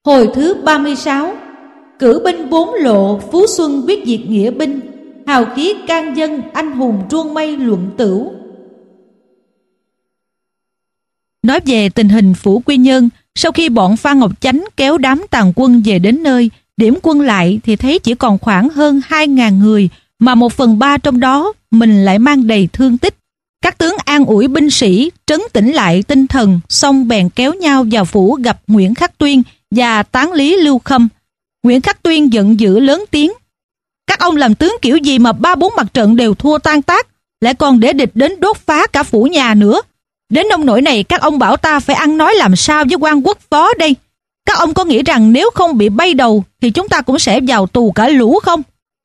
Hồi thứ 36. Cử binh 4 lộ, Phú Xuân viết diệt nghĩa binh, hào khí can dân, anh hùng truông mây luận tửu. Nói về tình hình phủ Quy Nhơn, sau khi bọn Phan Ngọc Chánh kéo đám tàn quân về đến nơi, điểm quân lại thì thấy chỉ còn khoảng hơn 2.000 người, mà 1/3 trong đó mình lại mang đầy thương tích. Các tướng an ủi binh sĩ, trấn tĩnh lại tinh thần, xong bèn kéo nhau vào phủ gặp Nguyễn Khắc Tuyên và tán lý Lưu Khâm. Nguyễn Khắc Tuyên giận dữ lớn tiếng: các ông làm tướng kiểu gì mà 3-4 mặt trận đều thua tan tác, lại còn để địch đến đốt phá cả phủ nhà nữa. Đến nông nỗi này các ông bảo ta phải ăn nói làm sao với quan quốc phó đây? Các ông có nghĩ rằng nếu không bị bay đầu thì chúng ta cũng sẽ vào tù cả lũ không?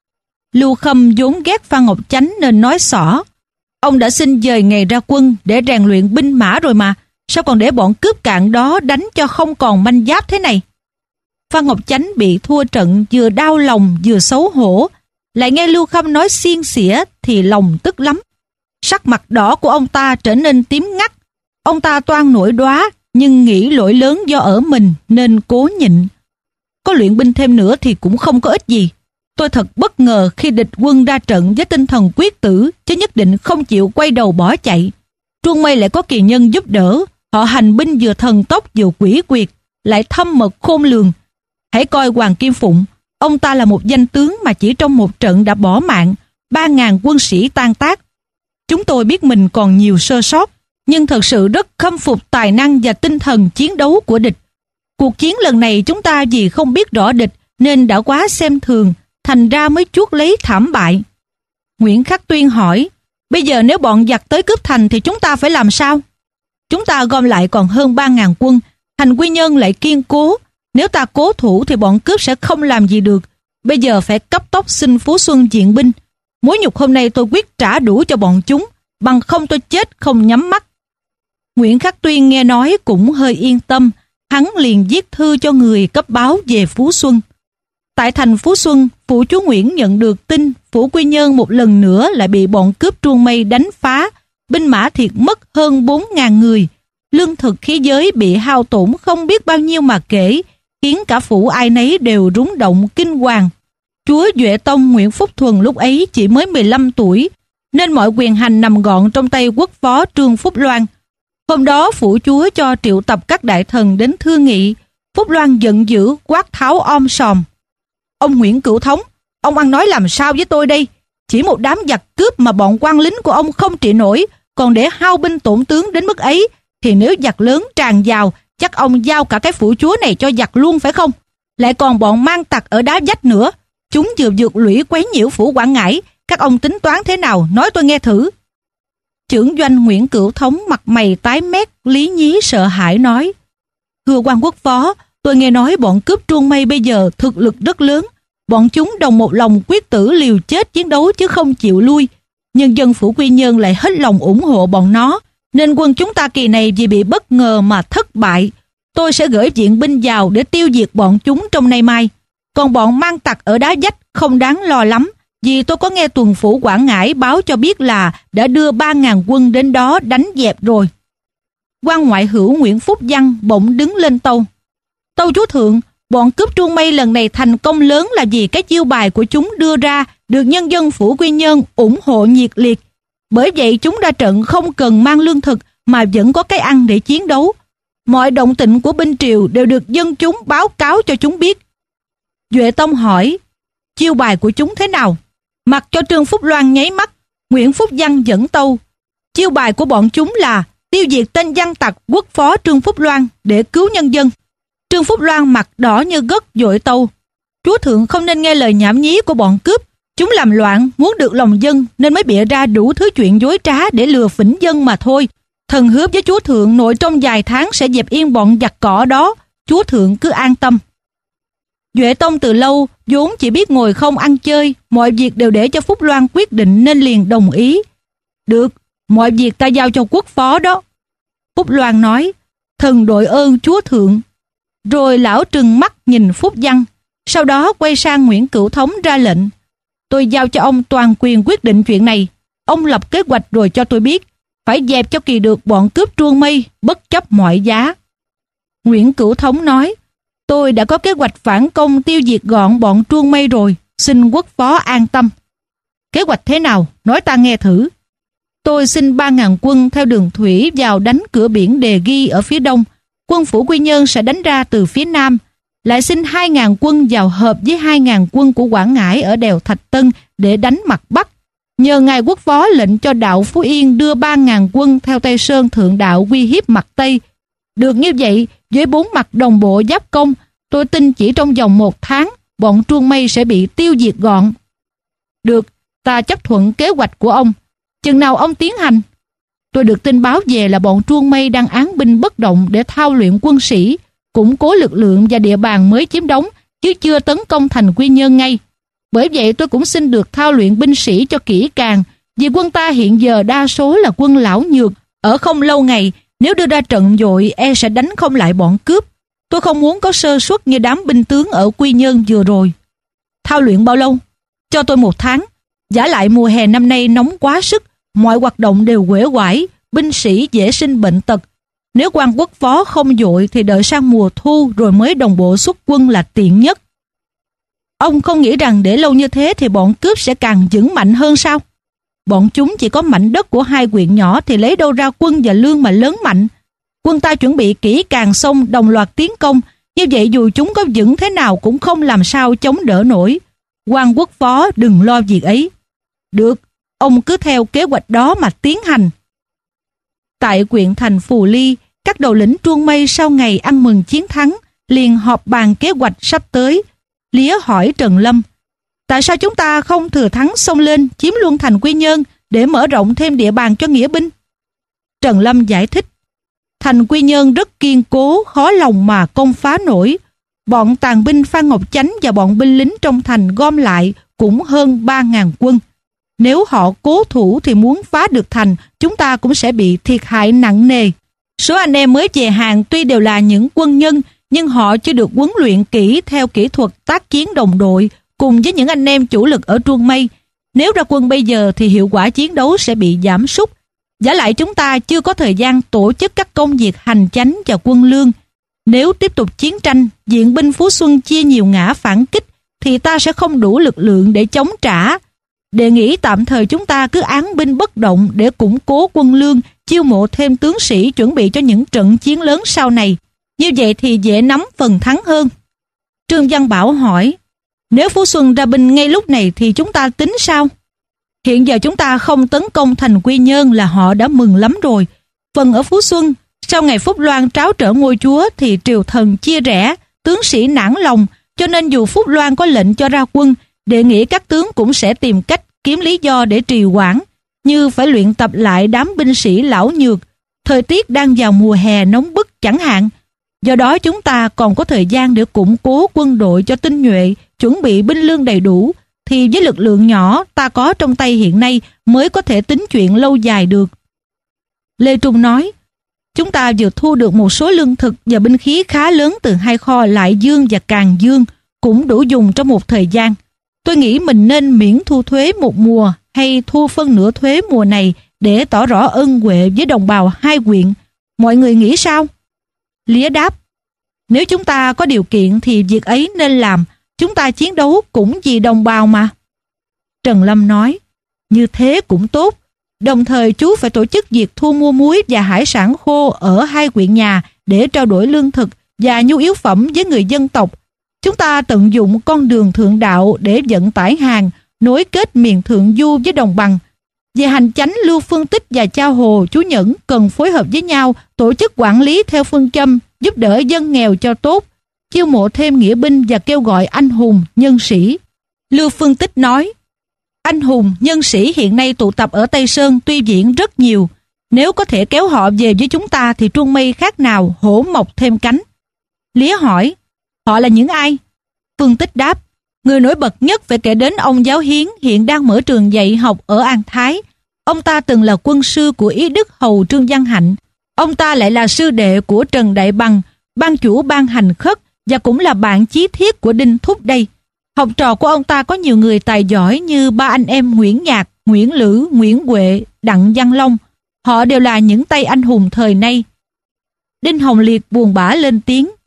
Lưu Khâm vốn ghét Phan Ngọc Chánh nên nói xỏ: ông đã xin dời ngày ra quân để rèn luyện binh mã rồi mà, sao còn để bọn cướp cạn đó đánh cho không còn manh giáp thế này? Phan Ngọc Chánh bị thua trận, vừa đau lòng vừa xấu hổ, lại nghe Lưu Khâm nói xiên xỉa thì lòng tức lắm. Sắc mặt đỏ của ông ta trở nên tím ngắt. Ông ta toan nổi đoá, nhưng nghĩ lỗi lớn do ở mình nên cố nhịn. Có luyện binh thêm nữa thì cũng không có ích gì. Tôi thật bất ngờ khi địch quân ra trận với tinh thần quyết tử, chứ nhất định không chịu quay đầu bỏ chạy. Truông Mây lại có kỳ nhân giúp đỡ, họ hành binh vừa thần tốc vừa quỷ quyệt, lại thâm mật khôn lường. Hãy coi Hoàng Kim Phụng, ông ta là một danh tướng mà chỉ trong một trận đã bỏ mạng, 3.000 quân sĩ tan tác. Chúng tôi biết mình còn nhiều sơ sót, nhưng thật sự rất khâm phục tài năng và tinh thần chiến đấu của địch. Cuộc chiến lần này chúng ta vì không biết rõ địch nên đã quá xem thường, thành ra mới chuốc lấy thảm bại. Nguyễn Khắc Tuyên hỏi: bây giờ nếu bọn giặc tới cướp thành thì chúng ta phải làm sao? Chúng ta gom lại còn hơn 3.000 quân, thành Quy Nhơn lại kiên cố. Nếu ta cố thủ thì bọn cướp sẽ không làm gì được. Bây giờ phải cấp tốc xin Phú Xuân diện binh. Mối nhục hôm nay tôi quyết trả đủ cho bọn chúng, bằng không tôi chết không nhắm mắt. Nguyễn Khắc Tuyên nghe nói cũng hơi yên tâm, hắn liền viết thư cho người cấp báo về Phú Xuân. Tại thành Phú Xuân, phủ chúa Nguyễn nhận được tin phủ Quy Nhơn một lần nữa lại bị bọn cướp Truông Mây đánh phá, binh mã thiệt mất hơn 4.000 người, lương thực khí giới bị hao tổn không biết bao nhiêu mà kể, khiến cả phủ ai nấy đều rúng động kinh hoàng. Chúa Duệ Tông Nguyễn Phúc Thuần lúc ấy chỉ mới 15 tuổi, nên mọi quyền hành nằm gọn trong tay quốc phó Trương Phúc Loan. Hôm đó phủ chúa cho triệu tập các đại thần đến thương nghị. Phúc Loan giận dữ quát tháo om sòm: ông Nguyễn Cửu Thống, ông ăn nói làm sao với tôi đây? Chỉ một đám giặc cướp mà bọn quan lính của ông không trị nổi, còn để hao binh tổn tướng đến mức ấy, thì nếu giặc lớn tràn vào, chắc ông giao cả cái phủ chúa này cho giặc luôn phải không? Lại còn bọn mang tặc ở đá vách nữa, chúng vừa vượt lũy quấy nhiễu phủ Quảng Ngãi, các ông tính toán thế nào, nói tôi nghe thử. Chưởng doanh Nguyễn Cửu Thống mặt mày tái mét, lý nhí sợ hãi nói: thưa quan quốc phó, tôi nghe nói bọn cướp Truông Mây bây giờ thực lực rất lớn, bọn chúng đồng một lòng quyết tử liều chết chiến đấu chứ không chịu lui. Nhân dân phủ Quy Nhơn lại hết lòng ủng hộ bọn nó, nên quân chúng ta kỳ này vì bị bất ngờ mà thất bại. Tôi sẽ gửi viện binh vào để tiêu diệt bọn chúng trong nay mai. Còn bọn mang tặc ở đá vách không đáng lo lắm, vì tôi có nghe tuần phủ Quảng Ngãi báo cho biết là đã đưa 3.000 quân đến đó đánh dẹp rồi. Quan ngoại hữu Nguyễn Phúc Văn bỗng đứng lên tâu: tâu chúa thượng, bọn cướp Truông Mây lần này thành công lớn là vì cái chiêu bài của chúng đưa ra được nhân dân phủ Quy Nhơn ủng hộ nhiệt liệt. Bởi vậy chúng ra trận không cần mang lương thực mà vẫn có cái ăn để chiến đấu. Mọi động tĩnh của binh triều đều được dân chúng báo cáo cho chúng biết. Duệ Tông hỏi: chiêu bài của chúng thế nào? Mặc cho Trương Phúc Loan nháy mắt, Nguyễn Phúc Văn dẫn tâu: chiêu bài của bọn chúng là tiêu diệt tên gian tặc quốc phó Trương Phúc Loan để cứu nhân dân. Trương Phúc Loan mặt đỏ như gấc vội tâu: chúa thượng không nên nghe lời nhảm nhí của bọn cướp. Chúng làm loạn muốn được lòng dân nên mới bịa ra đủ thứ chuyện dối trá để lừa phỉnh dân mà thôi. Thần hứa với chúa thượng nội trong vài tháng sẽ dẹp yên bọn giặc cỏ đó, chúa thượng cứ an tâm. Duệ Tông từ lâu vốn chỉ biết ngồi không ăn chơi, mọi việc đều để cho Phúc Loan quyết định nên liền đồng ý. Được, mọi việc ta giao cho quốc phó đó. Phúc Loan nói: thần đội ơn chúa thượng. Rồi lão trừng mắt nhìn Phúc Văn, sau đó quay sang Nguyễn Cửu Thống ra lệnh: tôi giao cho ông toàn quyền quyết định chuyện này. Ông lập kế hoạch rồi cho tôi biết, phải dẹp cho kỳ được bọn cướp Truông Mây bất chấp mọi giá. Nguyễn Cửu Thống nói: Tôi đã có kế hoạch phản công tiêu diệt gọn bọn truông mây rồi, xin quốc phó an tâm. Kế hoạch thế nào? Nói ta nghe thử. Tôi xin 3.000 quân theo đường thủy vào đánh cửa biển Đề Ghi ở phía đông. Quân phủ Quy Nhơn sẽ đánh ra từ phía nam. Lại xin 2.000 quân vào hợp với 2.000 quân của Quảng Ngãi ở đèo Thạch Tân để đánh mặt bắc. Nhờ ngài quốc phó lệnh cho đạo Phú Yên đưa 3.000 quân theo Tây Sơn Thượng Đạo uy hiếp mặt Tây. Được như vậy, với 4 mặt đồng bộ giáp công, tôi tin chỉ trong vòng 1 tháng, bọn truông mây sẽ bị tiêu diệt gọn. Được, ta chấp thuận kế hoạch của ông. Chừng nào ông tiến hành? Tôi được tin báo về là bọn truông mây đang án binh bất động để thao luyện quân sĩ, củng cố lực lượng và địa bàn mới chiếm đóng, chứ chưa tấn công thành Quy Nhơn ngay. Bởi vậy tôi cũng xin được thao luyện binh sĩ cho kỹ càng, vì quân ta hiện giờ đa số là quân lão nhược, ở không lâu ngày, nếu đưa ra trận vội e sẽ đánh không lại bọn cướp. Tôi không muốn có sơ suất như đám binh tướng ở Quy Nhơn vừa rồi. Thao luyện bao lâu? Cho tôi 1 tháng. Vả lại mùa hè năm nay nóng quá sức, mọi hoạt động đều uể oải, binh sĩ dễ sinh bệnh tật. Nếu quan quốc phó không vội thì đợi sang mùa thu rồi mới đồng bộ xuất quân là tiện nhất. Ông không nghĩ rằng để lâu như thế thì bọn cướp sẽ càng vững mạnh hơn sao? Bọn chúng chỉ có mảnh đất của 2 huyện nhỏ thì lấy đâu ra quân và lương mà lớn mạnh. Quân ta chuẩn bị kỹ càng xong đồng loạt tiến công, như vậy dù chúng có vững thế nào cũng không làm sao chống đỡ nổi. Quan quốc phó đừng lo việc ấy. Được, ông cứ theo kế hoạch đó mà tiến hành. Tại huyện thành Phù Ly, các đầu lĩnh truông mây sau ngày ăn mừng chiến thắng liền họp bàn kế hoạch sắp tới. Lía hỏi Trần Lâm: tại sao chúng ta không thừa thắng xông lên chiếm luôn thành Quy Nhơn để mở rộng thêm địa bàn cho nghĩa binh? Trần Lâm giải thích: thành Quy Nhơn rất kiên cố, khó lòng mà công phá nổi. Bọn tàn binh Phan Ngọc Chánh và bọn binh lính trong thành gom lại cũng hơn 3.000 quân. Nếu họ cố thủ thì muốn phá được thành, chúng ta cũng sẽ bị thiệt hại nặng nề. Số anh em mới về hàng tuy đều là những quân nhân, nhưng họ chưa được huấn luyện kỹ theo kỹ thuật tác chiến đồng đội cùng với những anh em chủ lực ở truông mây. Nếu ra quân bây giờ thì hiệu quả chiến đấu sẽ bị giảm sút. Vả lại chúng ta chưa có thời gian tổ chức các công việc hành chánh và quân lương. Nếu tiếp tục chiến tranh, viện binh Phú Xuân chia nhiều ngã phản kích thì ta sẽ không đủ lực lượng để chống trả. Đề nghị tạm thời chúng ta cứ án binh bất động để củng cố quân lương, chiêu mộ thêm tướng sĩ chuẩn bị cho những trận chiến lớn sau này. Như vậy thì dễ nắm phần thắng hơn. Trương Văn Bảo hỏi: nếu Phú Xuân ra binh ngay lúc này thì chúng ta tính sao? Hiện giờ chúng ta không tấn công thành Quy Nhơn là họ đã mừng lắm rồi. Phần ở Phú Xuân, sau ngày Phúc Loan tráo trở ngôi chúa thì triều thần chia rẽ, tướng sĩ nản lòng, cho nên dù Phúc Loan có lệnh cho ra quân, đề nghị các tướng cũng sẽ tìm cách kiếm lý do để trì hoãn, như phải luyện tập lại đám binh sĩ lão nhược, thời tiết đang vào mùa hè nóng bức chẳng hạn. Do đó chúng ta còn có thời gian để củng cố quân đội cho tinh nhuệ, chuẩn bị binh lương đầy đủ, thì với lực lượng nhỏ ta có trong tay hiện nay mới có thể tính chuyện lâu dài được. Lê Trung nói: chúng ta vừa thu được một số lương thực và binh khí khá lớn từ 2 kho Lại Dương và Càn Dương, cũng đủ dùng trong một thời gian. Tôi nghĩ mình nên miễn thu thuế một mùa hay thu phân nửa thuế mùa này để tỏ rõ ân huệ với đồng bào 2 huyện. Mọi người nghĩ sao? Lía đáp: nếu chúng ta có điều kiện thì việc ấy nên làm. Chúng ta chiến đấu cũng vì đồng bào mà. Trần Lâm nói: như thế cũng tốt. Đồng thời chú phải tổ chức việc thu mua muối và hải sản khô ở 2 huyện nhà để trao đổi lương thực và nhu yếu phẩm với người dân tộc. Chúng ta tận dụng con đường thượng đạo để vận tải hàng, nối kết miền thượng du với đồng bằng. Về hành chánh, Lưu Phương Tích và Chao Hồ, chú Nhẫn cần phối hợp với nhau, tổ chức quản lý theo phương châm giúp đỡ dân nghèo cho tốt, chiêu mộ thêm nghĩa binh và kêu gọi anh hùng, nhân sĩ. Lưu Phương Tích nói: anh hùng, nhân sĩ hiện nay tụ tập ở Tây Sơn Tuy Viễn rất nhiều. Nếu có thể kéo họ về với chúng ta thì truông mây khác nào hổ mọc thêm cánh. Lía hỏi: họ là những ai? Phương Tích đáp: người nổi bật nhất phải kể đến ông Giáo Hiến, hiện đang mở trường dạy học ở An Thái. Ông ta từng là quân sư của Ý Đức Hầu Trương Văn Hạnh. Ông ta lại là sư đệ của Trần Đại Bằng, ban chủ ban Hành Khất, và cũng là bạn chí thiết của Đinh Thúc đây. Học trò của ông ta có nhiều người tài giỏi như 3 anh em Nguyễn Nhạc, Nguyễn Lữ, Nguyễn Huệ, Đặng Văn Long. Họ đều là những tay anh hùng thời nay. Đinh Hồng Liệt buồn bã lên tiếng: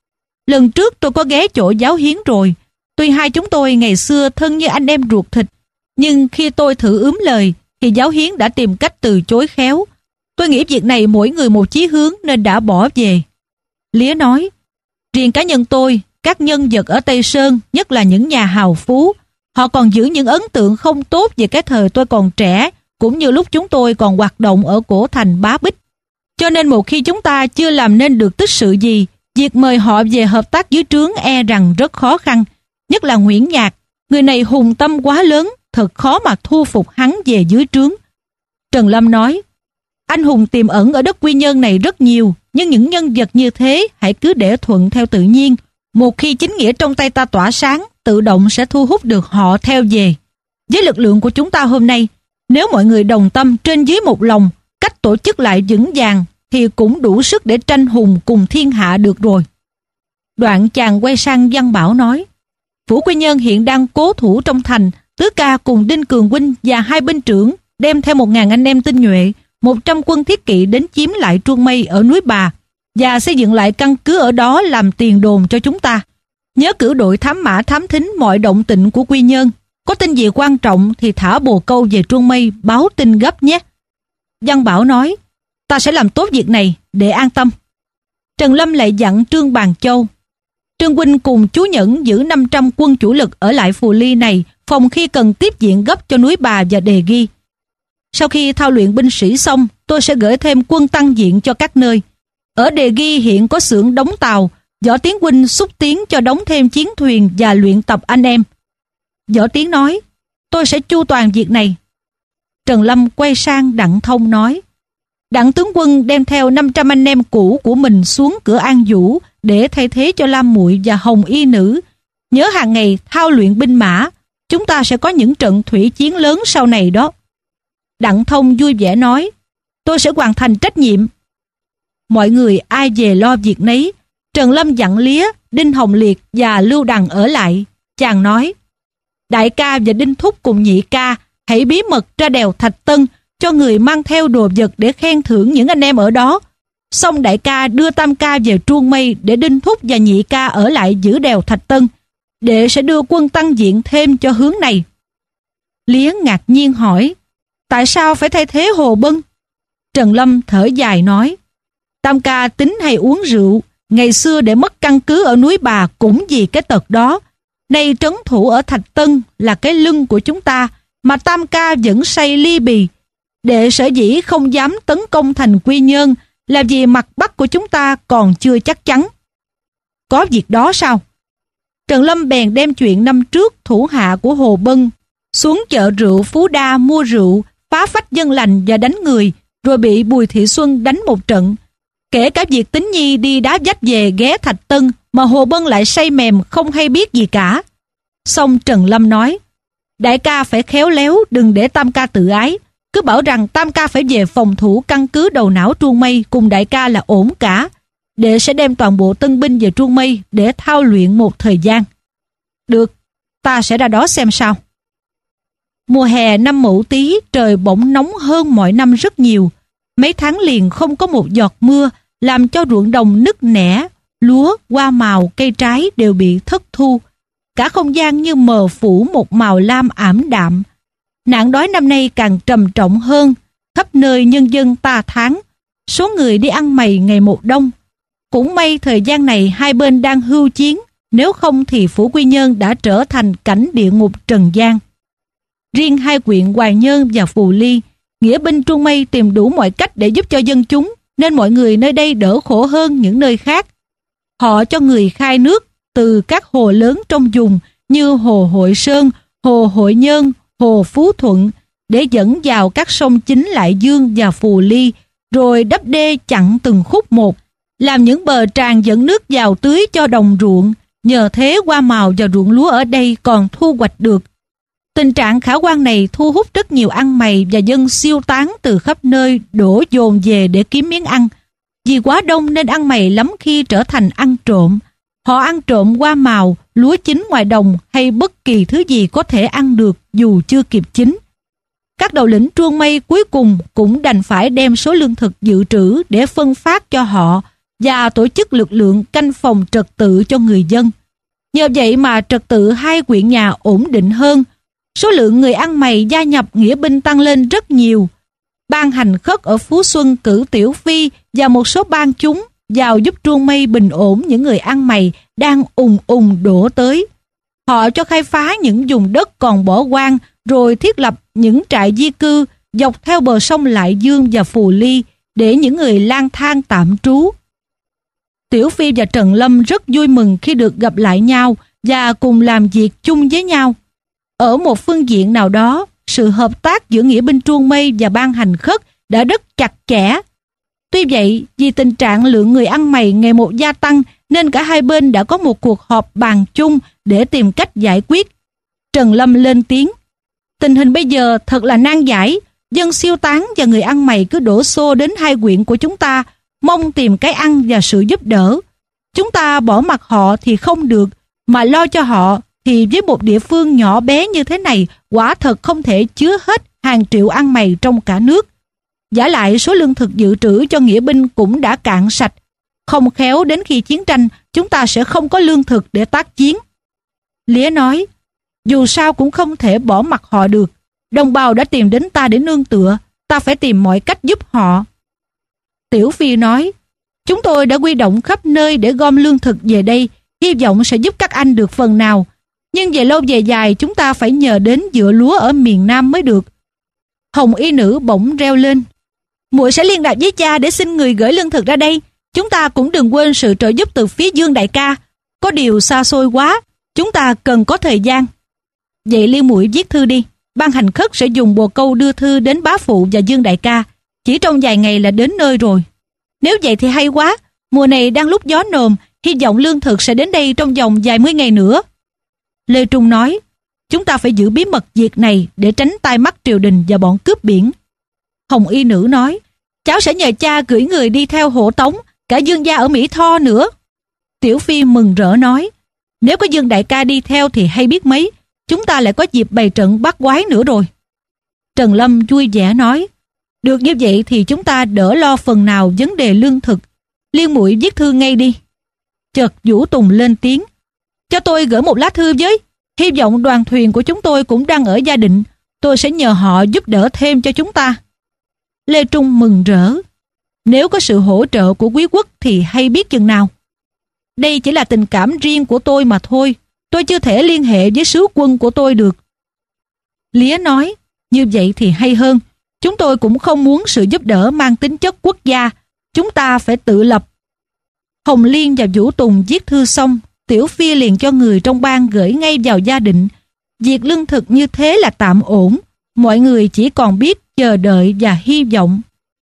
Lần trước tôi có ghé chỗ Giáo Hiến rồi. Tuy hai chúng tôi ngày xưa thân như anh em ruột thịt, nhưng khi tôi thử ướm lời thì Giáo Hiến đã tìm cách từ chối khéo. Tôi nghĩ việc này mỗi người một chí hướng nên đã bỏ về. Lía nói, riêng cá nhân tôi, các nhân vật ở Tây Sơn, nhất là những nhà hào phú, họ còn giữ những ấn tượng không tốt về cái thời tôi còn trẻ, cũng như lúc chúng tôi còn hoạt động ở cổ thành Bá Bích. Cho nên một khi chúng ta chưa làm nên được tích sự gì, việc mời họ về hợp tác dưới trướng e rằng rất khó khăn. Nhất là Nguyễn Nhạc, người này hùng tâm quá lớn, thật khó mà thu phục hắn về dưới trướng. Trần Lâm nói, anh hùng tiềm ẩn ở đất Quy Nhơn này rất nhiều, nhưng những nhân vật như thế hãy cứ để thuận theo tự nhiên. Một khi chính nghĩa trong tay ta tỏa sáng, tự động sẽ thu hút được họ theo về. Với lực lượng của chúng ta hôm nay, nếu mọi người đồng tâm trên dưới một lòng, cách tổ chức lại vững vàng, thì cũng đủ sức để tranh hùng cùng thiên hạ được rồi. Đoạn chàng quay sang Văn Bảo nói, Phủ Quy Nhơn hiện đang cố thủ trong thành. Tứ ca cùng Đinh Cường huynh và hai binh trưởng đem theo 1000 anh em tinh nhuệ, 100 quân thiết kỵ đến chiếm lại Truông Mây ở núi Bà và xây dựng lại căn cứ ở đó làm tiền đồn cho chúng ta. Nhớ cử đội thám mã thám thính mọi động tĩnh của Quy Nhơn. Có tin gì quan trọng thì thả bồ câu về Truông Mây báo tin gấp nhé. Văn Bảo nói, ta sẽ làm tốt việc này để an tâm. Trần Lâm lại dặn Trương Bàn Châu, Trương huynh cùng chú Nhẫn giữ 500 quân chủ lực ở lại Phù Ly này, phòng khi cần tiếp viện gấp cho núi Bà và Đề Ghi. Sau khi thao luyện binh sĩ xong, tôi sẽ gửi thêm quân tăng diện cho các nơi. Ở Đề Ghi hiện có xưởng đóng tàu, Võ Tiến huynh xúc tiến cho đóng thêm chiến thuyền và luyện tập anh em. Võ Tiến nói, tôi sẽ chu toàn việc này. Trần Lâm quay sang Đặng Thông nói, Đặng tướng quân đem theo 500 anh em cũ của mình xuống cửa An Vũ để thay thế cho Lam Muội và Hồng Y Nữ. Nhớ hàng ngày thao luyện binh mã, chúng ta sẽ có những trận thủy chiến lớn sau này đó. Đặng Thông vui vẻ nói, tôi sẽ hoàn thành trách nhiệm. Mọi người ai về lo việc nấy. Trần Lâm dặn Lía, Đinh Hồng Liệt và Lưu Đằng ở lại. Chàng nói, đại ca và Đinh Thúc cùng nhị ca hãy bí mật ra đèo Thạch Tân, cho người mang theo đồ vật để khen thưởng những anh em ở đó. Xong đại ca đưa tam ca về Truông Mây để Đinh Thúc và nhị ca ở lại giữ đèo Thạch Tân. Đệ sẽ đưa quân tăng diện thêm cho hướng này. Lía ngạc nhiên hỏi, tại sao phải thay thế Hồ Bân? Trần Lâm thở dài nói, tam ca tính hay uống rượu, ngày xưa để mất căn cứ ở núi Bà cũng vì cái tật đó. Nay trấn thủ ở Thạch Tân là cái lưng của chúng ta, mà tam ca vẫn say ly bì. Đệ sở dĩ không dám tấn công thành Quy Nhơn là vì mặt Bắc của chúng ta còn chưa chắc chắn. Có việc đó sao? Trần Lâm bèn đem chuyện năm trước thủ hạ của Hồ Bân xuống chợ rượu Phú Đa mua rượu, phá phách dân lành và đánh người, rồi bị Bùi Thị Xuân đánh một trận. Kể cả việc Tính Nhi đi đá vách về ghé Thạch Tân mà Hồ Bân lại say mềm không hay biết gì cả. Xong Trần Lâm nói, đại ca phải khéo léo, đừng để tam ca tự ái. Cứ bảo rằng tam ca phải về phòng thủ căn cứ Đầu Não Truông Mây cùng đại ca là ổn cả. Đệ sẽ đem toàn bộ tân binh về Truông Mây để thao luyện một thời gian. Được, ta sẽ ra đó xem sao. Mùa hè năm Mậu Tý trời bỗng nóng hơn mọi năm rất nhiều. Mấy tháng liền không có một giọt mưa, làm cho ruộng đồng nứt nẻ, lúa, hoa màu, cây trái đều bị thất thu. Cả không gian như mờ phủ một màu lam ảm đạm. Nạn đói năm nay càng trầm trọng hơn, khắp nơi nhân dân ta thán, số người đi ăn mày ngày một đông. Cũng may thời gian này hai bên đang hưu chiến, nếu không thì Phủ Quy Nhơn đã trở thành cảnh địa ngục trần gian. Riêng hai huyện Hoài Nhơn và Phù Ly, nghĩa binh Truông Mây tìm đủ mọi cách để giúp cho dân chúng, nên mọi người nơi đây đỡ khổ hơn những nơi khác. Họ cho người khai nước từ các hồ lớn trong vùng như Hồ Hội Sơn, Hồ Hội Nhơn, Hồ Phú Thuận để dẫn vào các sông chính Lại Dương và Phù Ly, rồi đắp đê chặn từng khúc một, làm những bờ tràn dẫn nước vào tưới cho đồng ruộng. Nhờ thế hoa màu và ruộng lúa ở đây còn thu hoạch được. Tình trạng khả quan này thu hút rất nhiều ăn mày và dân siêu tán từ khắp nơi đổ dồn về để kiếm miếng ăn. Vì quá đông nên ăn mày lắm khi trở thành ăn trộm. Họ ăn trộm hoa màu, lúa chín ngoài đồng hay bất kỳ thứ gì có thể ăn được dù chưa kịp chín. Các đầu lĩnh Truông Mây cuối cùng cũng đành phải đem số lương thực dự trữ để phân phát cho họ, và tổ chức lực lượng canh phòng trật tự cho người dân. Nhờ vậy mà trật tự hai huyện nhà ổn định hơn. Số lượng người ăn mày gia nhập nghĩa binh tăng lên rất nhiều. Ban hành khất ở Phú Xuân cử Tiểu Phi và một số ban chúng vào giúp truông mây bình ổn những người ăn mày đang ùn ùn đổ tới. Họ cho khai phá những vùng đất còn bỏ hoang, rồi thiết lập những trại di cư dọc theo bờ sông Lại Dương và Phù Ly để những người lang thang tạm trú. Tiểu Phi và Trần Lâm rất vui mừng khi được gặp lại nhau và cùng làm việc chung với nhau. Ở một phương diện nào đó, sự hợp tác giữa nghĩa binh truông mây và ban hành khất đã rất chặt chẽ. Tuy vậy, vì tình trạng lượng người ăn mày ngày một gia tăng nên cả hai bên đã có một cuộc họp bàn chung để tìm cách giải quyết. Trần Lâm lên tiếng: tình hình bây giờ thật là nan giải, dân siêu tán và người ăn mày cứ đổ xô đến hai huyện của chúng ta, mong tìm cái ăn và sự giúp đỡ. Chúng ta bỏ mặc họ thì không được, mà lo cho họ thì với một địa phương nhỏ bé như thế này quả thật không thể chứa hết hàng triệu ăn mày trong cả nước. Vả lại số lương thực dự trữ cho nghĩa binh cũng đã cạn sạch. Không khéo đến khi chiến tranh chúng ta sẽ không có lương thực để tác chiến. Lía nói: dù sao cũng không thể bỏ mặc họ được. Đồng bào đã tìm đến ta để nương tựa, ta phải tìm mọi cách giúp họ. Tiểu Phi nói: chúng tôi đã huy động khắp nơi để gom lương thực về đây, hy vọng sẽ giúp các anh được phần nào. Nhưng về lâu về dài chúng ta phải nhờ đến dựa lúa ở miền Nam mới được. Hồng y nữ bỗng reo lên: muội sẽ liên lạc với cha để xin người gửi lương thực ra đây. Chúng ta cũng đừng quên sự trợ giúp từ phía Dương đại ca. Có điều xa xôi quá, chúng ta cần có thời gian. Vậy Liên muội viết thư đi. Ban hành khất sẽ dùng bồ câu đưa thư đến bá phụ và Dương đại ca. Chỉ trong vài ngày là đến nơi rồi. Nếu vậy thì hay quá. Mùa này đang lúc gió nồm, hy vọng lương thực sẽ đến đây trong vòng vài mươi ngày nữa. Lê Trung nói: chúng ta phải giữ bí mật việc này để tránh tai mắt triều đình và bọn cướp biển. Hồng y nữ nói: cháu sẽ nhờ cha gửi người đi theo hộ tống cả Dương gia ở Mỹ Tho nữa. Tiểu Phi mừng rỡ nói: nếu có Dương đại ca đi theo thì hay biết mấy, chúng ta lại có dịp bày trận bắt quái nữa rồi. Trần Lâm vui vẻ nói: được như vậy thì chúng ta đỡ lo phần nào vấn đề lương thực. Liên muội viết thư ngay đi. Chợt Vũ Tùng lên tiếng: cho tôi gửi một lá thư với. Hy vọng đoàn thuyền của chúng tôi cũng đang ở Gia Định. Tôi sẽ nhờ họ giúp đỡ thêm cho chúng ta. Lê Trung mừng rỡ: nếu có sự hỗ trợ của quý quốc thì hay biết chừng nào. Đây chỉ là tình cảm riêng của tôi mà thôi. Tôi chưa thể liên hệ với sứ quân của tôi được. Lía nói: như vậy thì hay hơn. Chúng tôi cũng không muốn sự giúp đỡ mang tính chất quốc gia. Chúng ta phải tự lập. Hồng Liên và Vũ Tùng viết thư xong, Tiểu Phi liền cho người trong ban gửi ngay vào Gia Định. Việc lương thực như thế là tạm ổn. Mọi người chỉ còn biết chờ đợi và hy vọng.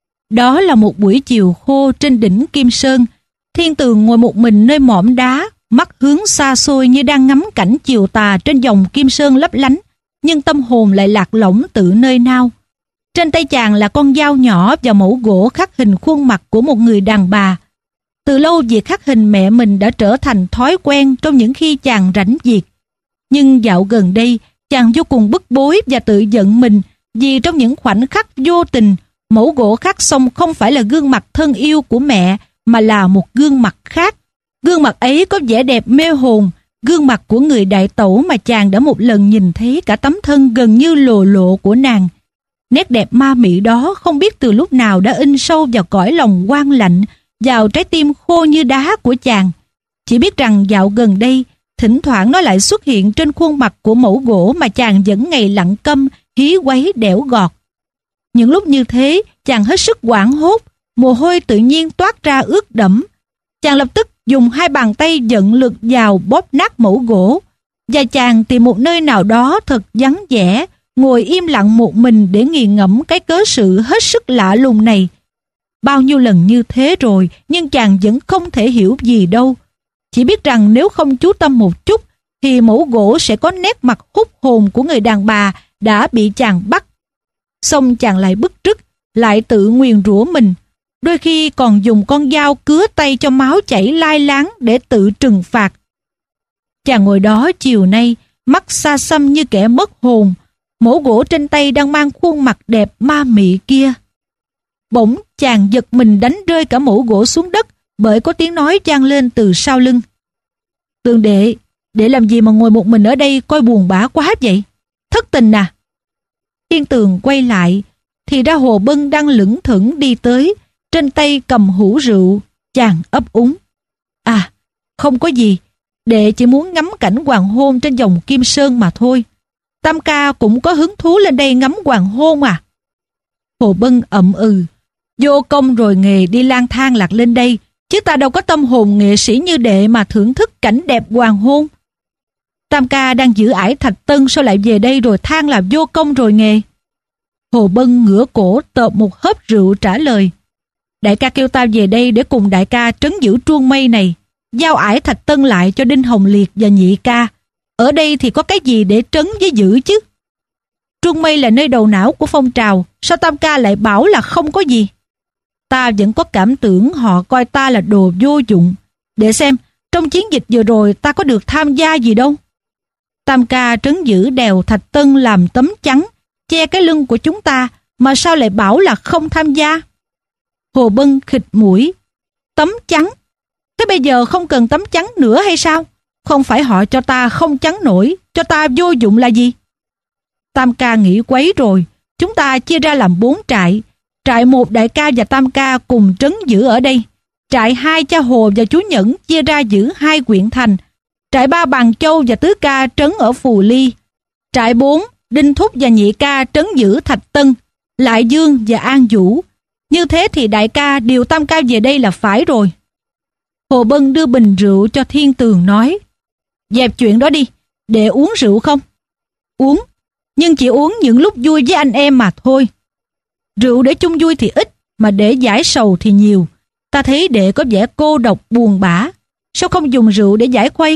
Đó là một buổi chiều khô trên đỉnh Kim Sơn. Thiên Tường ngồi một mình nơi mỏm đá, mắt hướng xa xôi như đang ngắm cảnh chiều tà trên dòng Kim Sơn lấp lánh, nhưng tâm hồn lại lạc lõng tự nơi nào. Trên tay chàng là con dao nhỏ và mẫu gỗ khắc hình khuôn mặt của một người đàn bà. Từ lâu việc khắc hình mẹ mình đã trở thành thói quen trong những khi chàng rảnh việc. Nhưng dạo gần đây, chàng vô cùng bức bối và tự giận mình vì trong những khoảnh khắc vô tình, mẫu gỗ khắc xong không phải là gương mặt thân yêu của mẹ mà là một gương mặt khác. Gương mặt ấy có vẻ đẹp mê hồn, gương mặt của người đại tẩu mà chàng đã một lần nhìn thấy cả tấm thân gần như lồ lộ của nàng. Nét đẹp ma mị đó không biết từ lúc nào đã in sâu vào cõi lòng oan lạnh, vào trái tim khô như đá của chàng. Chỉ biết rằng dạo gần đây, thỉnh thoảng nó lại xuất hiện trên khuôn mặt của mẫu gỗ mà chàng vẫn ngày lặng câm, hí quấy đẽo gọt. Những lúc như thế, chàng hết sức hoảng hốt, mồ hôi tự nhiên toát ra ướt đẫm. Chàng lập tức dùng hai bàn tay giận lực vào bóp nát mẫu gỗ, và chàng tìm một nơi nào đó thật vắng vẻ, ngồi im lặng một mình để nghiền ngẫm cái cớ sự hết sức lạ lùng này. Bao nhiêu lần như thế rồi, nhưng chàng vẫn không thể hiểu gì đâu. Chỉ biết rằng nếu không chú tâm một chút, thì mẫu gỗ sẽ có nét mặt hút hồn của người đàn bà đã bị chàng bắt. Xong chàng lại bứt rứt, lại tự nguyền rủa mình. Đôi khi còn dùng con dao cứa tay cho máu chảy lai láng để tự trừng phạt. Chàng ngồi đó chiều nay, mắt xa xăm như kẻ mất hồn. Mẫu gỗ trên tay đang mang khuôn mặt đẹp ma mị kia. Bỗng chàng giật mình đánh rơi cả mẫu gỗ xuống đất, bởi có tiếng nói vang lên từ sau lưng. Tường đệ, để làm gì mà ngồi một mình ở đây coi buồn bã quá vậy? Thất tình à? Thiên Tường quay lại, thì ra Hồ Bân đang lững thững đi tới, trên tay cầm hũ rượu, chàng ấp úng. À, không có gì, đệ chỉ muốn ngắm cảnh hoàng hôn trên dòng Kim Sơn mà thôi. Tam ca cũng có hứng thú lên đây ngắm hoàng hôn à? Hồ Bân ậm ừ. Vô công rồi nghề đi lang thang lạc lên đây, chứ ta đâu có tâm hồn nghệ sĩ như đệ mà thưởng thức cảnh đẹp hoàng hôn. Tam ca đang giữ ải Thạch Tân, sao lại về đây rồi than là vô công rồi nghề? Hồ Bân ngửa cổ tợp một hớp rượu trả lời. Đại ca kêu ta về đây để cùng đại ca trấn giữ Truông Mây này, giao ải Thạch Tân lại cho Đinh Hồng Liệt và Nhị ca. Ở đây thì có cái gì để trấn với giữ chứ? Truông Mây là nơi đầu não của phong trào, sao Tam ca lại bảo là không có gì? Ta vẫn có cảm tưởng họ coi ta là đồ vô dụng. Để xem, trong chiến dịch vừa rồi ta có được tham gia gì đâu. Tam ca trấn giữ đèo Thạch Tân làm tấm chắn, che cái lưng của chúng ta, mà sao lại bảo là không tham gia? Hồ Bân khịt mũi. Tấm chắn? Thế bây giờ không cần tấm chắn nữa hay sao? Không phải họ cho ta không chắn nổi, cho ta vô dụng là gì? Tam ca nghĩ quấy rồi, chúng ta chia ra làm 4 trại. Trại 1 đại ca và Tam ca cùng trấn giữ ở đây. Trại 2 cha Hồ và chú Nhẫn chia ra giữ 2 huyện thành. Trại 3 Bàn Châu và Tứ ca trấn ở Phù Ly. Trại 4 Đinh Thúc và Nhị ca trấn giữ Thạch Tân, Lại Dương và An Vũ. Như thế thì đại ca điều Tam ca về đây là phải rồi. Hồ Bân đưa bình rượu cho Thiên Tường nói. Dẹp chuyện đó đi, để uống rượu không? Uống, nhưng chỉ uống những lúc vui với anh em mà thôi. Rượu để chung vui thì ít, mà để giải sầu thì nhiều. Ta thấy đệ có vẻ cô độc buồn bã, sao không dùng rượu để giải khuây?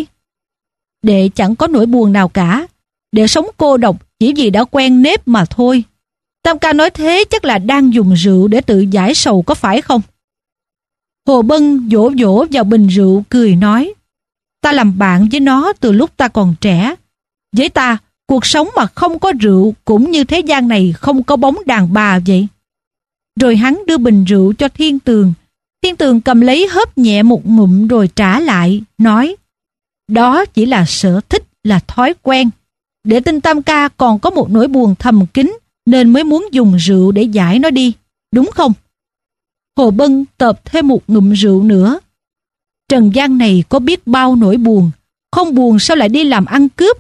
Đệ chẳng có nỗi buồn nào cả, đệ sống cô độc chỉ vì đã quen nếp mà thôi. Tam ca nói thế chắc là đang dùng rượu để tự giải sầu có phải không? Hồ Bân vỗ vỗ vào bình rượu cười nói. Ta làm bạn với nó từ lúc ta còn trẻ. Với ta, cuộc sống mà không có rượu cũng như thế gian này không có bóng đàn bà vậy. Rồi hắn đưa bình rượu cho Thiên Tường. Thiên Tường cầm lấy hớp nhẹ một ngụm rồi trả lại, nói. Đó chỉ là sở thích, là thói quen. Để tin Tam ca còn có một nỗi buồn thầm kín, nên mới muốn dùng rượu để giải nó đi, đúng không? Hồ Bân tợp thêm một ngụm rượu nữa. Trần gian này có biết bao nỗi buồn, không buồn sao lại đi làm ăn cướp?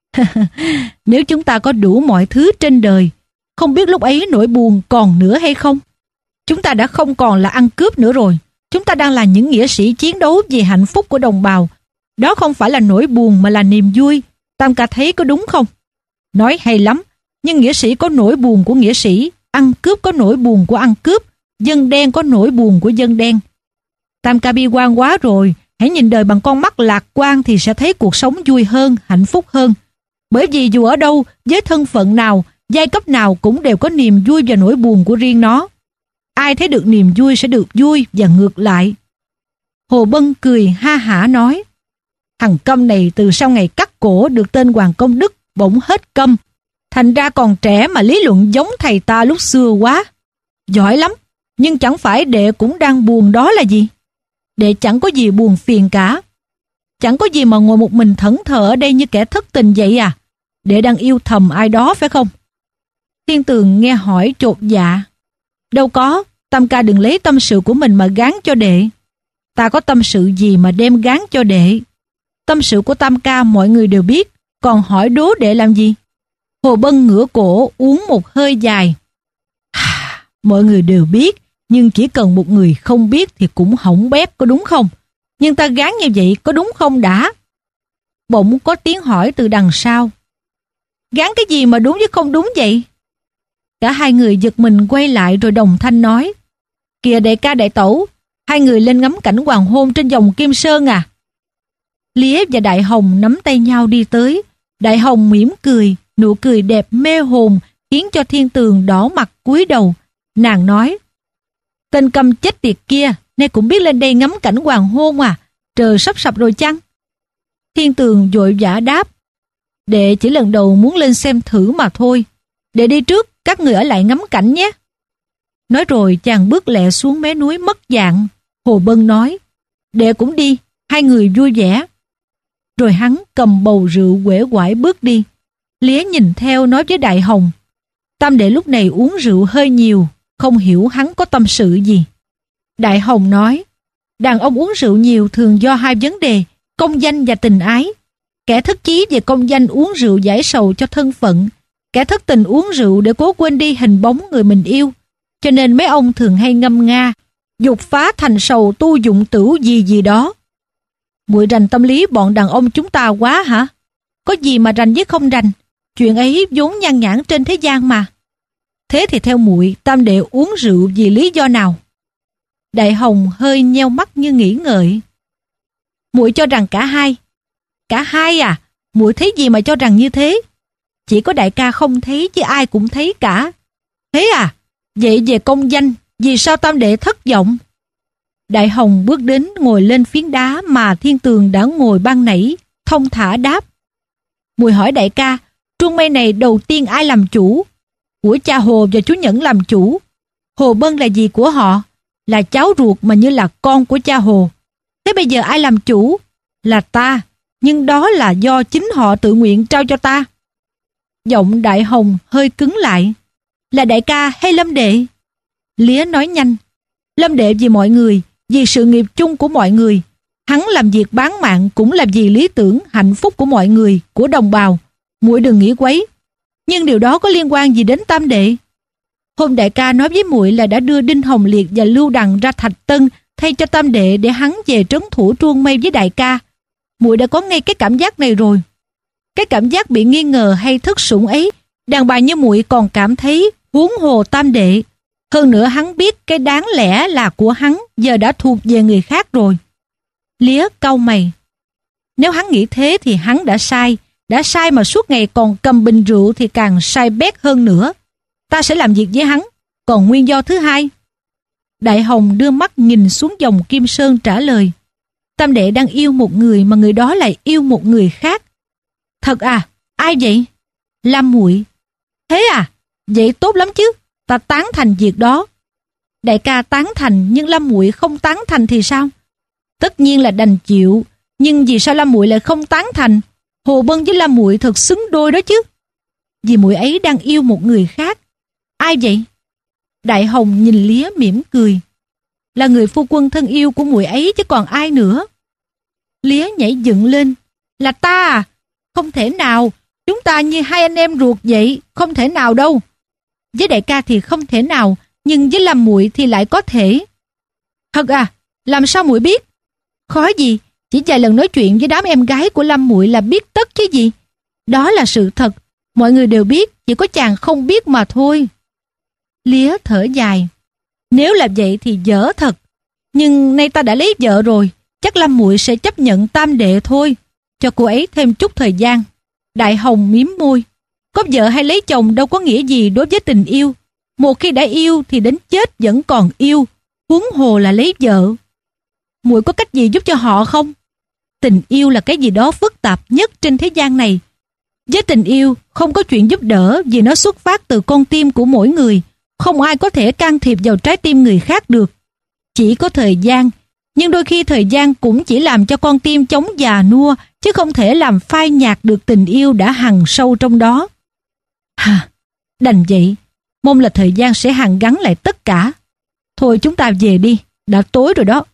Nếu chúng ta có đủ mọi thứ trên đời, không biết lúc ấy nỗi buồn còn nữa hay không? Chúng ta đã không còn là ăn cướp nữa rồi. Chúng ta đang là những nghĩa sĩ chiến đấu vì hạnh phúc của đồng bào. Đó không phải là nỗi buồn mà là niềm vui. Tam ca thấy có đúng không? Nói hay lắm, nhưng nghĩa sĩ có nỗi buồn của nghĩa sĩ, ăn cướp có nỗi buồn của ăn cướp, dân đen có nỗi buồn của dân đen. Tam ca bi quan quá rồi, hãy nhìn đời bằng con mắt lạc quan thì sẽ thấy cuộc sống vui hơn, hạnh phúc hơn. Bởi vì dù ở đâu, với thân phận nào, giai cấp nào cũng đều có niềm vui và nỗi buồn của riêng nó. Ai thấy được niềm vui sẽ được vui và ngược lại. Hồ Bân cười ha hả nói. Thằng Câm này từ sau ngày cắt cổ được tên Hoàng Công Đức bỗng hết câm. Thành ra còn trẻ mà lý luận giống thầy ta lúc xưa quá. Giỏi lắm, nhưng chẳng phải đệ cũng đang buồn đó là gì? Đệ chẳng có gì buồn phiền cả. Chẳng có gì mà ngồi một mình thẫn thờ ở đây như kẻ thất tình vậy à? Đệ đang yêu thầm ai đó phải không? Thiên Tường nghe hỏi chột dạ. Đâu có, Tam ca đừng lấy tâm sự của mình mà gán cho đệ. Ta có tâm sự gì mà đem gán cho đệ? Tâm sự của Tam ca mọi người đều biết, còn hỏi đố đệ làm gì? Hồ Bân ngửa cổ uống một hơi dài. Mọi người đều biết, nhưng chỉ cần một người không biết thì cũng hỏng bét, có đúng không? Nhưng ta gán như vậy có đúng không đã? Bỗng có tiếng hỏi từ đằng sau. Gán cái gì mà đúng với không đúng vậy? Cả hai người giật mình quay lại rồi đồng thanh nói. Kìa đại ca đại tẩu, hai người lên ngắm cảnh hoàng hôn trên dòng Kim Sơn à? Lía và Đại Hồng nắm tay nhau đi tới. Đại Hồng mỉm cười, nụ cười đẹp mê hồn khiến cho Thiên Tường đỏ mặt cúi đầu. Nàng nói, tên Câm chết tiệt kia, nay cũng biết lên đây ngắm cảnh hoàng hôn à? Trời sắp sập rồi chăng? Thiên Tường vội vã đáp, đệ chỉ lần đầu muốn lên xem thử mà thôi. Đệ đi trước, các người ở lại ngắm cảnh nhé. Nói rồi chàng bước lẹ xuống mé núi mất dạng. Hồ Bân nói, đệ cũng đi, hai người vui vẻ. Rồi hắn cầm bầu rượu uể oải bước đi. Lía nhìn theo nói với Đại Hồng, tam đệ lúc này uống rượu hơi nhiều, không hiểu hắn có tâm sự gì. Đại Hồng nói, đàn ông uống rượu nhiều thường do hai vấn đề, công danh và tình ái. Kẻ thất chí về công danh uống rượu giải sầu cho thân phận, kẻ thất tình uống rượu để cố quên đi hình bóng người mình yêu. Cho nên mấy ông thường hay ngâm nga, dục phá thành sầu tu dụng tửu gì gì đó. Muội rành tâm lý bọn đàn ông chúng ta quá hả? Có gì mà rành với không rành? Chuyện ấy vốn nhan nhản trên thế gian mà. Thế thì theo muội, tam đệ uống rượu vì lý do nào? Đại Hồng hơi nheo mắt như nghĩ ngợi. Muội cho rằng cả hai. Cả hai à? Muội thấy gì mà cho rằng như thế? Chỉ có đại ca không thấy chứ ai cũng thấy cả. Thế à? Vậy về công danh, vì sao tam đệ thất vọng? Đại Hồng bước đến ngồi lên phiến đá mà Thiên Tường đã ngồi ban nãy, thông thả đáp. Muội hỏi đại ca, truông mây này đầu tiên ai làm chủ? Của cha Hồ và chú Nhẫn làm chủ. Hồ Bân là gì của họ? Là cháu ruột mà như là con của cha Hồ. Thế bây giờ ai làm chủ? Là ta, nhưng đó là do chính họ tự nguyện trao cho ta. Giọng Đại Hồng hơi cứng lại. Là đại ca hay Lâm đệ? Lía nói nhanh. Lâm đệ vì mọi người, vì sự nghiệp chung của mọi người. Hắn làm việc bán mạng cũng là vì lý tưởng, hạnh phúc của mọi người, của đồng bào. Muội đừng nghĩ quấy. Nhưng điều đó có liên quan gì đến tam đệ? Hôm đại ca nói với muội là đã đưa Đinh Hồng Liệt và Lưu Đằng ra Thạch Tân thay cho tam đệ để hắn về trấn thủ truông mây với đại ca. Muội đã có ngay cái cảm giác này rồi. Cái cảm giác bị nghi ngờ hay thất sủng ấy, đàn bà như muội còn cảm thấy, huống hồ tam đệ. Hơn nữa hắn biết cái đáng lẽ là của hắn giờ đã thuộc về người khác rồi. Lía cau mày. Nếu hắn nghĩ thế thì hắn đã sai mà suốt ngày còn cầm bình rượu thì càng sai bét hơn nữa. Ta sẽ làm việc với hắn. Còn nguyên do thứ hai? Đại Hồng đưa mắt nhìn xuống dòng Kim Sơn trả lời. Tam đệ đang yêu một người mà người đó lại yêu một người khác. Thật à? Ai vậy? Lam muội. Thế à? Vậy tốt lắm chứ. Ta tán thành việc đó. Đại ca tán thành nhưng Lam muội không tán thành thì sao? Tất nhiên là đành chịu. Nhưng vì sao Lam muội lại không tán thành? Hồ Bân với Lam muội thật xứng đôi đó chứ. Vì muội ấy đang yêu một người khác. Ai vậy? Đại Hồng nhìn Lía mỉm cười. Là người phu quân thân yêu của muội ấy chứ còn ai nữa. Lía nhảy dựng lên. Là ta à? Không thể nào. Chúng ta như hai anh em ruột vậy. Không thể nào đâu. Với đại ca thì không thể nào. Nhưng với Lam muội thì lại có thể. Thật à? Làm sao muội biết? Khó gì. Chỉ vài lần nói chuyện với đám em gái của Lam muội là biết tất chứ gì. Đó là sự thật. Mọi người đều biết. Chỉ có chàng không biết mà thôi. Lía thở dài. Nếu là vậy thì dở thật. Nhưng nay ta đã lấy vợ rồi. Chắc Lam muội sẽ chấp nhận tam đệ thôi. Cho cô ấy thêm chút thời gian. Đại Hồng mím môi. Có vợ hay lấy chồng đâu có nghĩa gì đối với tình yêu. Một khi đã yêu thì đến chết vẫn còn yêu. Huống hồ là lấy vợ. Muội có cách gì giúp cho họ không? Tình yêu là cái gì đó phức tạp nhất trên thế gian này. Với tình yêu không có chuyện giúp đỡ vì nó xuất phát từ con tim của mỗi người. Không ai có thể can thiệp vào trái tim người khác được. Chỉ có thời gian. Nhưng đôi khi thời gian cũng chỉ làm cho con tim chóng già nua, chứ không thể làm phai nhạt được tình yêu đã hằn sâu trong đó. Hà, đành vậy. Mong là thời gian sẽ hàn gắn lại tất cả. Thôi chúng ta về đi, đã tối rồi đó.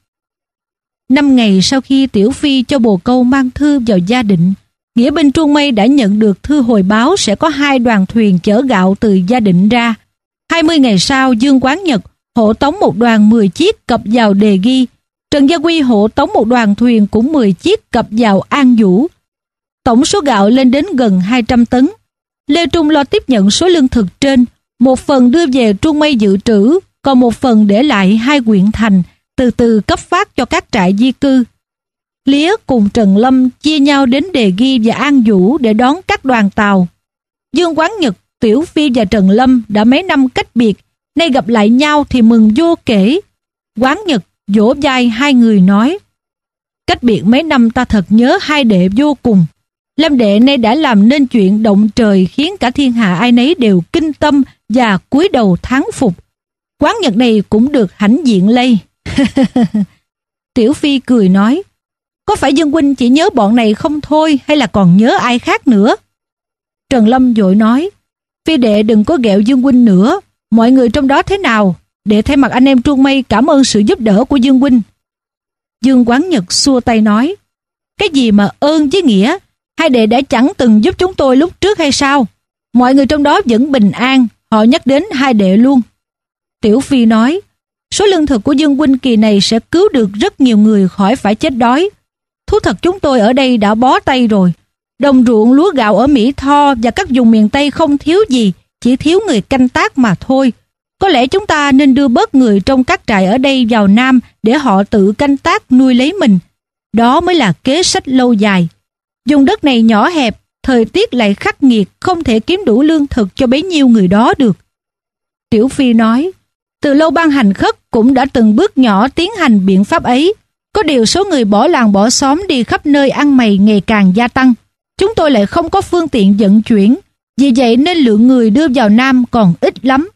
5 ngày sau khi Tiểu Phi cho bồ câu mang thư vào gia định, Nghĩa binh Truông Mây đã nhận được thư hồi báo sẽ có 2 đoàn thuyền chở gạo từ gia định ra. 20 ngày sau, Dương Quán Nhật hộ tống một đoàn 10 chiếc cập vào Đề Ghi. Trần Gia Quy hộ tống một đoàn thuyền cũng 10 chiếc cập vào An Vũ. Tổng số gạo lên đến gần 200 tấn. Lê Trung lo tiếp nhận số lương thực trên, một phần đưa về Truông Mây dự trữ, còn một phần để lại 2 huyện thành, từ từ cấp phát cho các trại di cư. Lía cùng Trần Lâm chia nhau đến Đề Ghi và An Vũ để đón các đoàn tàu. Dương Quán Nhật, Tiểu Phi và Trần Lâm đã mấy năm cách biệt, nay gặp lại nhau thì mừng vô kể. Quán Nhật vỗ vai hai người nói: cách biệt mấy năm ta thật nhớ hai đệ vô cùng. Lâm đệ nay đã làm nên chuyện động trời khiến cả thiên hạ ai nấy đều kinh tâm và cúi đầu thán phục. Quán Nhật này cũng được hãnh diện lây. Tiểu Phi cười nói, có phải Dương huynh chỉ nhớ bọn này không thôi hay là còn nhớ ai khác nữa? Trần Lâm vội nói, Phi đệ đừng có ghẹo Dương huynh nữa, mọi người trong đó thế nào? Đệ thay mặt anh em Truông Mây cảm ơn sự giúp đỡ của Dương huynh. Dương Quán Nhật xua tay nói, cái gì mà ơn với nghĩa, hai đệ đã chẳng từng giúp chúng tôi lúc trước hay sao? Mọi người trong đó vẫn bình an, họ nhắc đến hai đệ luôn. Tiểu Phi nói, số lương thực của Dương huynh kỳ này sẽ cứu được rất nhiều người khỏi phải chết đói. Thú thật chúng tôi ở đây đã bó tay rồi. Đồng ruộng lúa gạo ở Mỹ Tho và các vùng miền Tây không thiếu gì, chỉ thiếu người canh tác mà thôi. Có lẽ chúng ta nên đưa bớt người trong các trại ở đây vào Nam để họ tự canh tác nuôi lấy mình. Đó mới là kế sách lâu dài. Vùng đất này nhỏ hẹp, thời tiết lại khắc nghiệt, không thể kiếm đủ lương thực cho bấy nhiêu người đó được. Tiểu Phi nói, từ lâu Ban Hành Khất cũng đã từng bước nhỏ tiến hành biện pháp ấy. Có điều số người bỏ làng bỏ xóm đi khắp nơi ăn mày ngày càng gia tăng. Chúng tôi lại không có phương tiện vận chuyển, vì vậy nên lượng người đưa vào Nam còn ít lắm.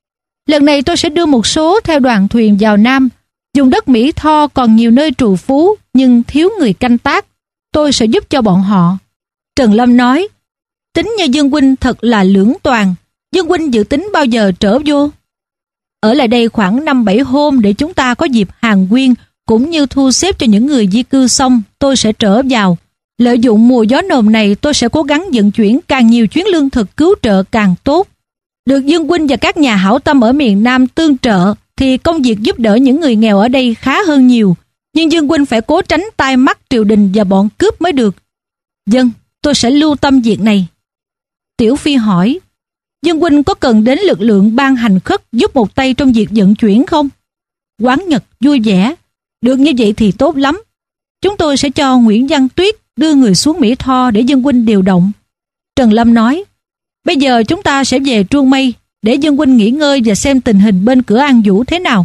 Lần này tôi sẽ đưa một số theo đoàn thuyền vào Nam. Vùng đất Mỹ Tho còn nhiều nơi trù phú nhưng thiếu người canh tác. Tôi sẽ giúp cho bọn họ. Trần Lâm nói, tính như Dương huynh thật là lưỡng toàn. Dương huynh dự tính bao giờ trở vô? Ở lại đây khoảng 5-7 hôm để chúng ta có dịp hàn huyên, cũng như thu xếp cho những người di cư xong, tôi sẽ trở vào. Lợi dụng mùa gió nồm này, tôi sẽ cố gắng vận chuyển càng nhiều chuyến lương thực cứu trợ càng tốt. Được Dương huynh và các nhà hảo tâm ở miền Nam tương trợ, thì công việc giúp đỡ những người nghèo ở đây khá hơn nhiều. Nhưng Dương huynh phải cố tránh tai mắt triều đình và bọn cướp mới được. Vâng, tôi sẽ lưu tâm việc này. Tiểu Phi hỏi, Dương huynh có cần đến lực lượng Ban Hành Khất giúp một tay trong việc vận chuyển không? Quán Nhật vui vẻ, được như vậy thì tốt lắm. Chúng tôi sẽ cho Nguyễn Văn Tuyết đưa người xuống Mỹ Tho để Dương huynh điều động. Trần Lâm nói, bây giờ chúng ta sẽ về Truông Mây để Dương huynh nghỉ ngơi và xem tình hình bên cửa An Vũ thế nào.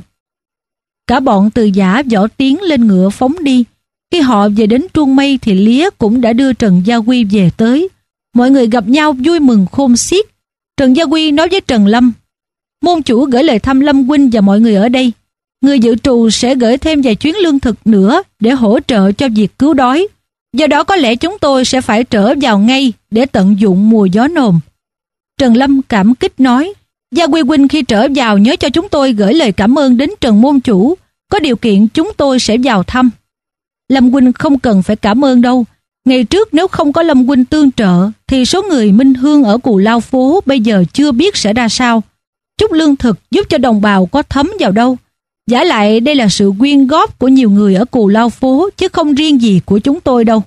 Cả bọn Từ Giả, Võ Tiến lên ngựa phóng đi. Khi họ về đến Truông Mây thì Lía cũng đã đưa Trần Gia Quy về tới. Mọi người gặp nhau vui mừng khôn xiết. Trần Gia Quy nói với Trần Lâm, môn chủ gửi lời thăm Lâm huynh và mọi người ở đây. Người dự trù sẽ gửi thêm vài chuyến lương thực nữa để hỗ trợ cho việc cứu đói. Do đó có lẽ chúng tôi sẽ phải trở vào ngay để tận dụng mùa gió nồm. Trần Lâm cảm kích nói, Gia Quy huynh khi trở vào nhớ cho chúng tôi gửi lời cảm ơn đến Trần môn chủ. Có điều kiện chúng tôi sẽ vào thăm. Lâm huynh không cần phải cảm ơn đâu. Ngày trước nếu không có Lâm huynh tương trợ thì số người Minh Hương ở Cù Lao Phố bây giờ chưa biết sẽ ra sao. Chút lương thực giúp cho đồng bào có thấm vào đâu. Giả lại đây là sự quyên góp của nhiều người ở Cù Lao Phố chứ không riêng gì của chúng tôi đâu.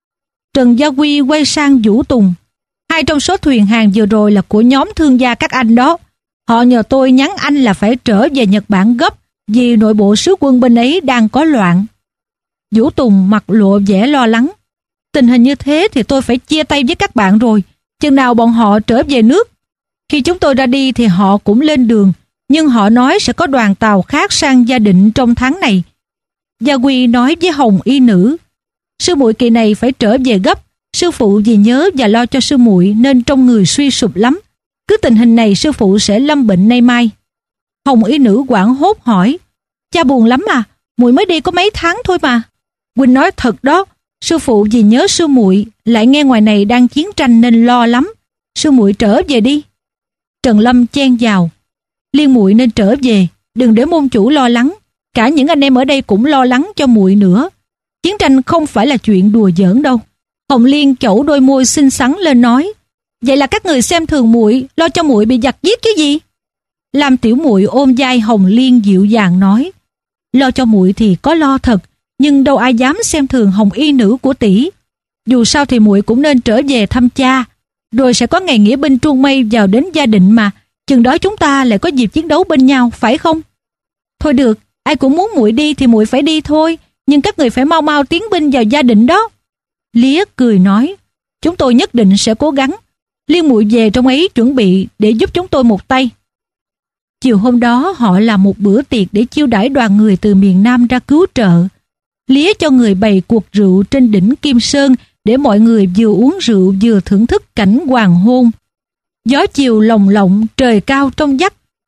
Trần Gia Quy quay sang Vũ Tùng. 2 trong số thuyền hàng vừa rồi là của nhóm thương gia các anh đó. Họ nhờ tôi nhắn anh là phải trở về Nhật Bản gấp vì nội bộ sứ quân bên ấy đang có loạn. Vũ Tùng mặt lộ vẻ lo lắng. Tình hình như thế thì tôi phải chia tay với các bạn rồi. Chừng nào bọn họ trở về nước? Khi chúng tôi ra đi thì họ cũng lên đường, nhưng họ nói sẽ có đoàn tàu khác sang Gia Định trong tháng này. Gia Quy nói với Hồng Y Nữ, sư muội kỳ này phải trở về gấp. Sư phụ vì nhớ và lo cho sư muội nên trong người suy sụp lắm. Cứ tình hình này sư phụ sẽ lâm bệnh nay mai. Hồng Y Nữ hoảng hốt hỏi, cha buồn lắm à? Muội mới đi có mấy tháng thôi mà. Huynh nói thật đó, sư phụ vì nhớ sư muội, lại nghe ngoài này đang chiến tranh nên lo lắm. Sư muội trở về đi. Trần Lâm chen vào, Liên muội nên trở về, đừng để môn chủ lo lắng. Cả những anh em ở đây cũng lo lắng cho muội nữa. Chiến tranh không phải là chuyện đùa giỡn đâu. Hồng Liên chẩu đôi môi xinh xắn lên nói, vậy là các người xem thường muội, lo cho muội bị giặc giết chứ gì? Lam tiểu muội ôm vai Hồng Liên dịu dàng nói, lo cho muội thì có lo thật, nhưng đâu ai dám xem thường Hồng Y Nữ của tỷ. Dù sao thì muội cũng nên trở về thăm cha, rồi sẽ có ngày nghĩa binh Truông Mây vào đến Gia Định mà, chừng đó chúng ta lại có dịp chiến đấu bên nhau, phải không? Thôi được, ai cũng muốn muội đi thì muội phải đi thôi, nhưng các người phải mau mau tiến binh vào Gia Định đó. Lía cười nói, chúng tôi nhất định sẽ cố gắng. Liên muội về trong ấy chuẩn bị để giúp chúng tôi một tay. Chiều hôm đó họ làm một bữa tiệc để chiêu đãi đoàn người từ miền Nam ra cứu trợ. Lía cho người bày cuộc rượu trên đỉnh Kim Sơn để mọi người vừa uống rượu vừa thưởng thức cảnh hoàng hôn. Gió chiều lồng lộng, trời cao trong vắt,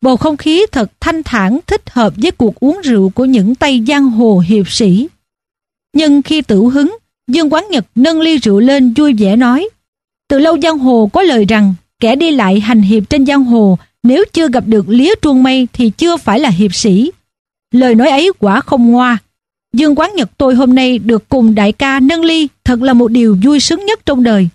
Bầu không khí thật thanh thản, thích hợp với cuộc uống rượu của những tay giang hồ hiệp sĩ. Nhưng khi tửu hứng, Dương Quán Nhật nâng ly rượu lên vui vẻ nói: từ lâu giang hồ có lời rằng kẻ đi lại hành hiệp trên giang hồ nếu chưa gặp được Lía Truông Mây thì chưa phải là hiệp sĩ. Lời nói ấy quả không ngoa. Dương Quán Nhật tôi hôm nay được cùng đại ca nâng ly thật là một điều vui sướng nhất trong đời.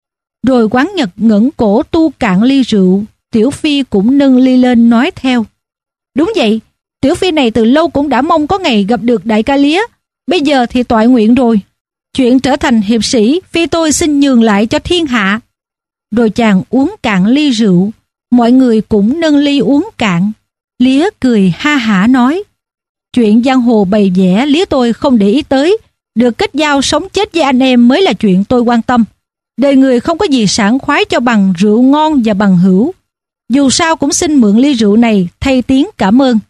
Rồi Quán Nhật ngẩng cổ tu cạn ly rượu. Tiểu Phi cũng nâng ly lên nói theo: đúng vậy, Tiểu Phi này từ lâu cũng đã mong có ngày gặp được đại ca Lía. Bây giờ thì toại nguyện rồi. Chuyện trở thành hiệp sĩ, Phi tôi xin nhường lại cho thiên hạ. Rồi chàng uống cạn ly rượu. Mọi người cũng nâng ly uống cạn. Lía cười ha hả nói: chuyện giang hồ bày vẽ Lía tôi không để ý tới. Được kết giao sống chết với anh em mới là chuyện tôi quan tâm. Đời người không có gì sảng khoái cho bằng rượu ngon và bằng hữu. Dù sao cũng xin mượn ly rượu này thay tiếng cảm ơn.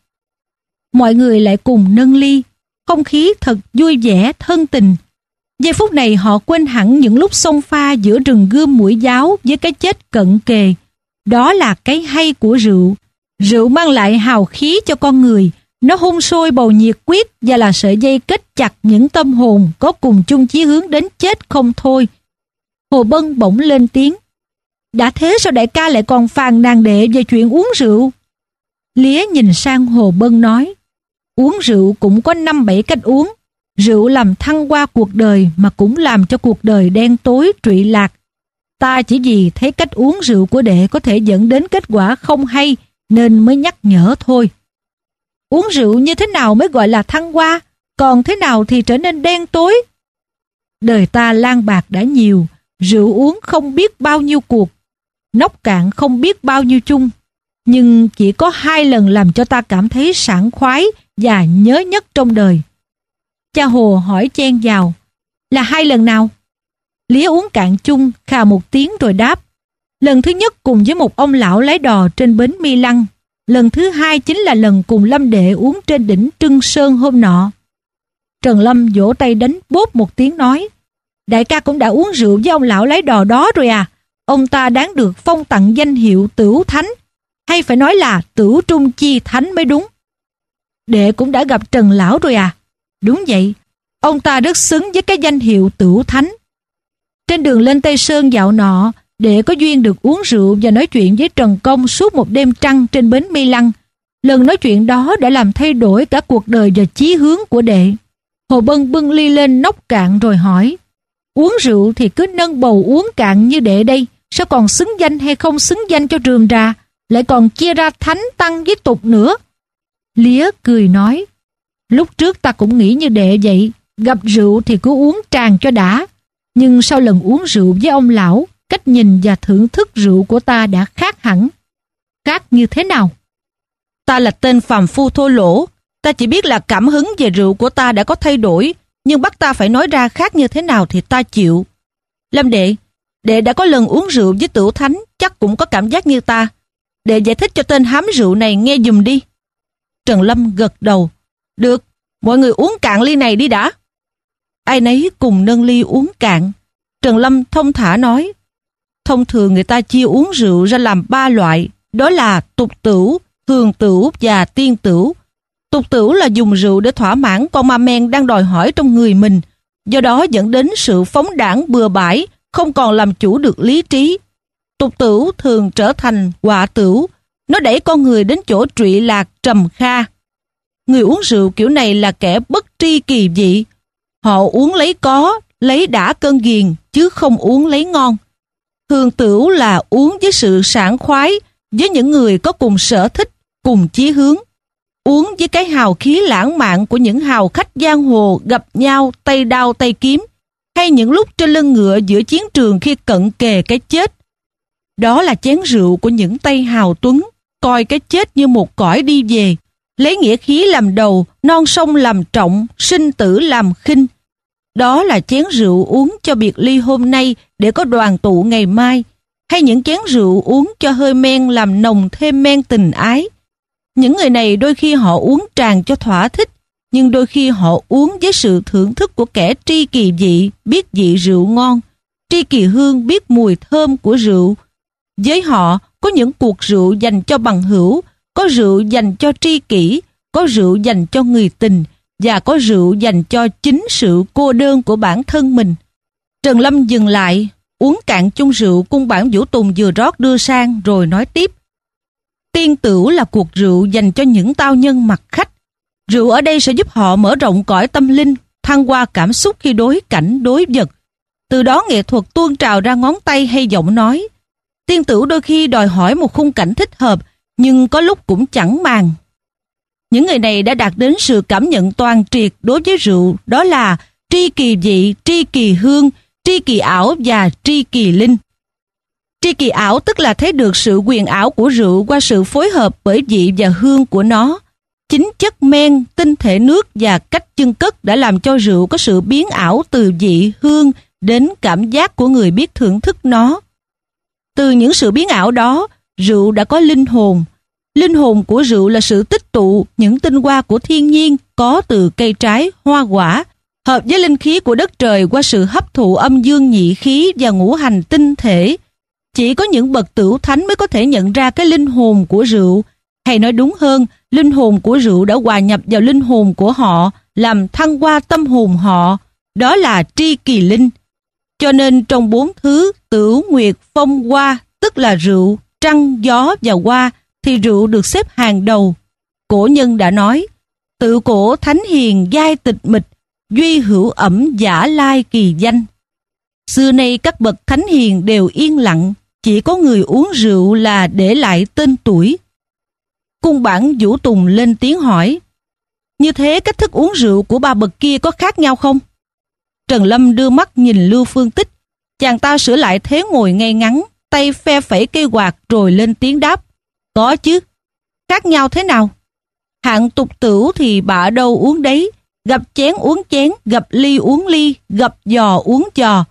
Mọi người lại cùng nâng ly. Không khí thật vui vẻ, thân tình. Giây phút này họ quên hẳn những lúc xông pha giữa rừng gươm mũi giáo với cái chết cận kề. Đó là cái hay của rượu. Rượu mang lại hào khí cho con người. Nó hun sôi bầu nhiệt quyết và là sợi dây kết chặt những tâm hồn có cùng chung chí hướng đến chết không thôi. Hồ Bân bỗng lên tiếng: đã thế sao đại ca lại còn phàn nàn đệ về chuyện uống rượu? Lía nhìn sang Hồ Bân nói: uống rượu cũng có 5-7 cách uống. Rượu làm thăng hoa cuộc đời mà cũng làm cho cuộc đời đen tối trụy lạc. Ta chỉ vì thấy cách uống rượu của đệ có thể dẫn đến kết quả không hay nên mới nhắc nhở thôi. Uống rượu như thế nào mới gọi là thăng hoa, còn thế nào thì trở nên đen tối? Đời ta lang bạc đã nhiều, rượu uống không biết bao nhiêu cuộc, nốc cạn không biết bao nhiêu chung. Nhưng chỉ có 2 lần làm cho ta cảm thấy sảng khoái và nhớ nhất trong đời. Cha Hồ hỏi chen vào: là 2 lần nào? Lía uống cạn chung, khà một tiếng rồi đáp: lần thứ nhất cùng với một ông lão lái đò trên bến Mi Lăng. Lần thứ 2 chính là lần cùng Lâm đệ uống trên đỉnh Trưng Sơn hôm nọ. Trần Lâm vỗ tay đánh bốp một tiếng nói: đại ca cũng đã uống rượu với ông lão lái đò đó rồi à? Ông ta đáng được phong tặng danh hiệu Tửu Thánh, hay phải nói là Tửu Trung Chi Thánh mới đúng. Đệ cũng đã gặp Trần lão rồi à? Đúng vậy, ông ta rất xứng với cái danh hiệu Tửu Thánh. Trên đường lên Tây Sơn dạo nọ, đệ có duyên được uống rượu và nói chuyện với Trần Công suốt một đêm trăng trên bến Mi Lăng. Lần nói chuyện đó đã làm thay đổi cả cuộc đời và chí hướng của đệ. Hồ Bân bưng ly lên nốc cạn rồi hỏi: uống rượu thì cứ nâng bầu uống cạn như đệ đây, sao còn xứng danh hay không xứng danh cho rườm rà, lại còn chia ra thánh tăng với tục nữa? Lía cười nói: lúc trước ta cũng nghĩ như đệ vậy, gặp rượu thì cứ uống tràn cho đã. Nhưng sau lần uống rượu với ông lão, cách nhìn và thưởng thức rượu của ta đã khác hẳn. Khác như thế nào? Ta là tên phàm phu thô lỗ, ta chỉ biết là cảm hứng về rượu của ta đã có thay đổi, nhưng bắt ta phải nói ra khác như thế nào thì ta chịu. Lâm đệ, đệ đã có lần uống rượu với Tửu Thánh, chắc cũng có cảm giác như ta. Đệ giải thích cho tên hám rượu này nghe giùm đi. Trần Lâm gật đầu: được, mọi người uống cạn ly này đi đã. Ai nấy cùng nâng ly uống cạn. Trần Lâm thông thả nói: thông thường người ta chia uống rượu ra làm 3 loại, đó là tục tửu, thường tửu và tiên tửu. Tục tửu là dùng rượu để thỏa mãn con ma men đang đòi hỏi trong người mình, do đó dẫn đến sự phóng đãng bừa bãi, không còn làm chủ được lý trí. Tục tửu thường trở thành họa tửu, nó đẩy con người đến chỗ trụy lạc trầm kha. Người uống rượu kiểu này là kẻ bất tri kỳ dị. Họ uống lấy có, lấy đã cơn ghiền, chứ không uống lấy ngon. Thường tửu là uống với sự sảng khoái, với những người có cùng sở thích, cùng chí hướng. Uống với cái hào khí lãng mạn của những hào khách giang hồ gặp nhau tay đao tay kiếm, hay những lúc trên lưng ngựa giữa chiến trường khi cận kề cái chết. Đó là chén rượu của những tay hào tuấn, coi cái chết như một cõi đi về, lấy nghĩa khí làm đầu, non sông làm trọng, sinh tử làm khinh. Đó là chén rượu uống cho biệt ly hôm nay để có đoàn tụ ngày mai, hay những chén rượu uống cho hơi men làm nồng thêm men tình ái. Những người này đôi khi họ uống tràn cho thỏa thích, nhưng đôi khi họ uống với sự thưởng thức của kẻ tri kỳ dị, biết vị rượu ngon, tri kỳ hương biết mùi thơm của rượu. Với họ, có những cuộc rượu dành cho bằng hữu, Có rượu dành cho tri kỷ, có rượu dành cho người tình, và có rượu dành cho chính sự cô đơn của bản thân mình. Trần Lâm dừng lại, uống cạn chung rượu cung bản Vũ Tùng vừa rót đưa sang rồi nói tiếp. Tiên tửu là cuộc rượu dành cho những tao nhân mặc khách. Rượu ở đây sẽ giúp họ mở rộng cõi tâm linh, thăng hoa cảm xúc khi đối cảnh đối vật. Từ đó nghệ thuật tuôn trào ra ngón tay hay giọng nói. Tiên tửu đôi khi đòi hỏi một khung cảnh thích hợp, nhưng có lúc cũng chẳng màng. Những người này đã đạt đến sự cảm nhận toàn triệt đối với rượu, đó là tri kỳ vị, tri kỳ hương, tri kỳ ảo và tri kỳ linh. Tri kỳ ảo tức là thấy được sự quyền ảo của rượu qua sự phối hợp bởi vị và hương của nó. Chính chất men, tinh thể nước và cách chưng cất đã làm cho rượu có sự biến ảo từ vị, hương đến cảm giác của người biết thưởng thức nó. Từ những sự biến ảo đó, rượu đã có linh hồn. Linh hồn của rượu là sự tích tụ những tinh hoa của thiên nhiên có từ cây trái, hoa quả, hợp với linh khí của đất trời qua sự hấp thụ âm dương nhị khí và ngũ hành tinh thể. Chỉ có những bậc tửu thánh mới có thể nhận ra cái linh hồn của rượu, hay nói đúng hơn, linh hồn của rượu đã hòa nhập vào linh hồn của họ, làm thăng hoa tâm hồn họ, đó là tri kỳ linh. Cho nên trong 4 thứ tửu, nguyệt, phong, hoa, tức là rượu, trăng, gió và hoa, thì rượu được xếp hàng đầu. Cổ nhân đã nói, tự cổ thánh hiền giai tịch mịch, duy hữu ẩm giả lai kỳ danh. Xưa nay các bậc thánh hiền đều yên lặng, chỉ có người uống rượu là để lại tên tuổi. Cung bản Vũ Tùng lên tiếng hỏi, như thế cách thức uống rượu của ba bậc kia có khác nhau không? Trần Lâm đưa mắt nhìn Lưu Phương Tích, chàng ta sửa lại thế ngồi ngay ngắn, tay phe phẩy cây quạt rồi lên tiếng đáp, có chứ. Khác nhau thế nào? Hạng tục tửu thì bạ đâu uống đấy, gặp chén uống chén, gặp ly uống ly, gặp giò uống giò.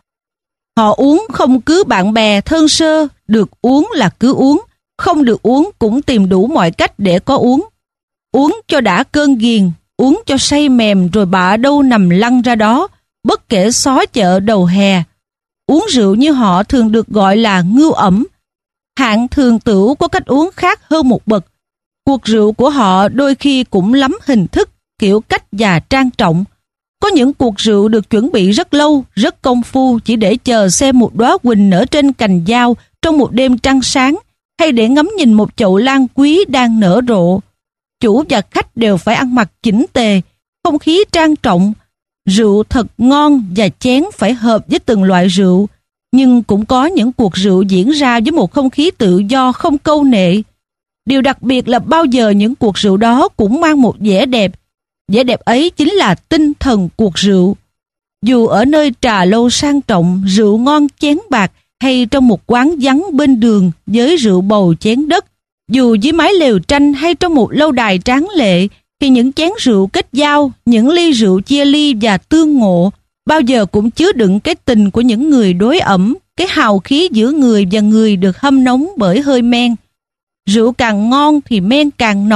Họ uống không cứ bạn bè thân sơ, được uống là cứ uống, không được uống cũng tìm đủ mọi cách để có uống. Uống cho đã cơn ghiền, uống cho say mềm rồi bạ đâu nằm lăn ra đó, bất kể xó chợ đầu hè. Uống rượu như họ thường được gọi là ngưu ẩm. Hạng thường tửu có cách uống khác hơn một bậc. Cuộc rượu của họ đôi khi cũng lắm hình thức, kiểu cách và trang trọng. Có những cuộc rượu được chuẩn bị rất lâu, rất công phu chỉ để chờ xem một đóa quỳnh nở trên cành dao trong một đêm trăng sáng, hay để ngắm nhìn một chậu lan quý đang nở rộ. Chủ và khách đều phải ăn mặc chỉnh tề, không khí trang trọng. Rượu thật ngon và chén phải hợp với từng loại rượu. Nhưng cũng có những cuộc rượu diễn ra với một không khí tự do không câu nệ. Điều đặc biệt là bao giờ những cuộc rượu đó cũng mang một vẻ đẹp. Vẻ đẹp ấy chính là tinh thần cuộc rượu. Dù ở nơi trà lâu sang trọng, rượu ngon chén bạc, hay trong một quán vắng bên đường với rượu bầu chén đất, dù dưới mái lều tranh hay trong một lâu đài tráng lệ, thì những chén rượu kết giao, những ly rượu chia ly và tương ngộ, bao giờ cũng chứa đựng cái tình của những người đối ẩm, cái hào khí giữa người và người được hâm nóng bởi hơi men. Rượu càng ngon thì men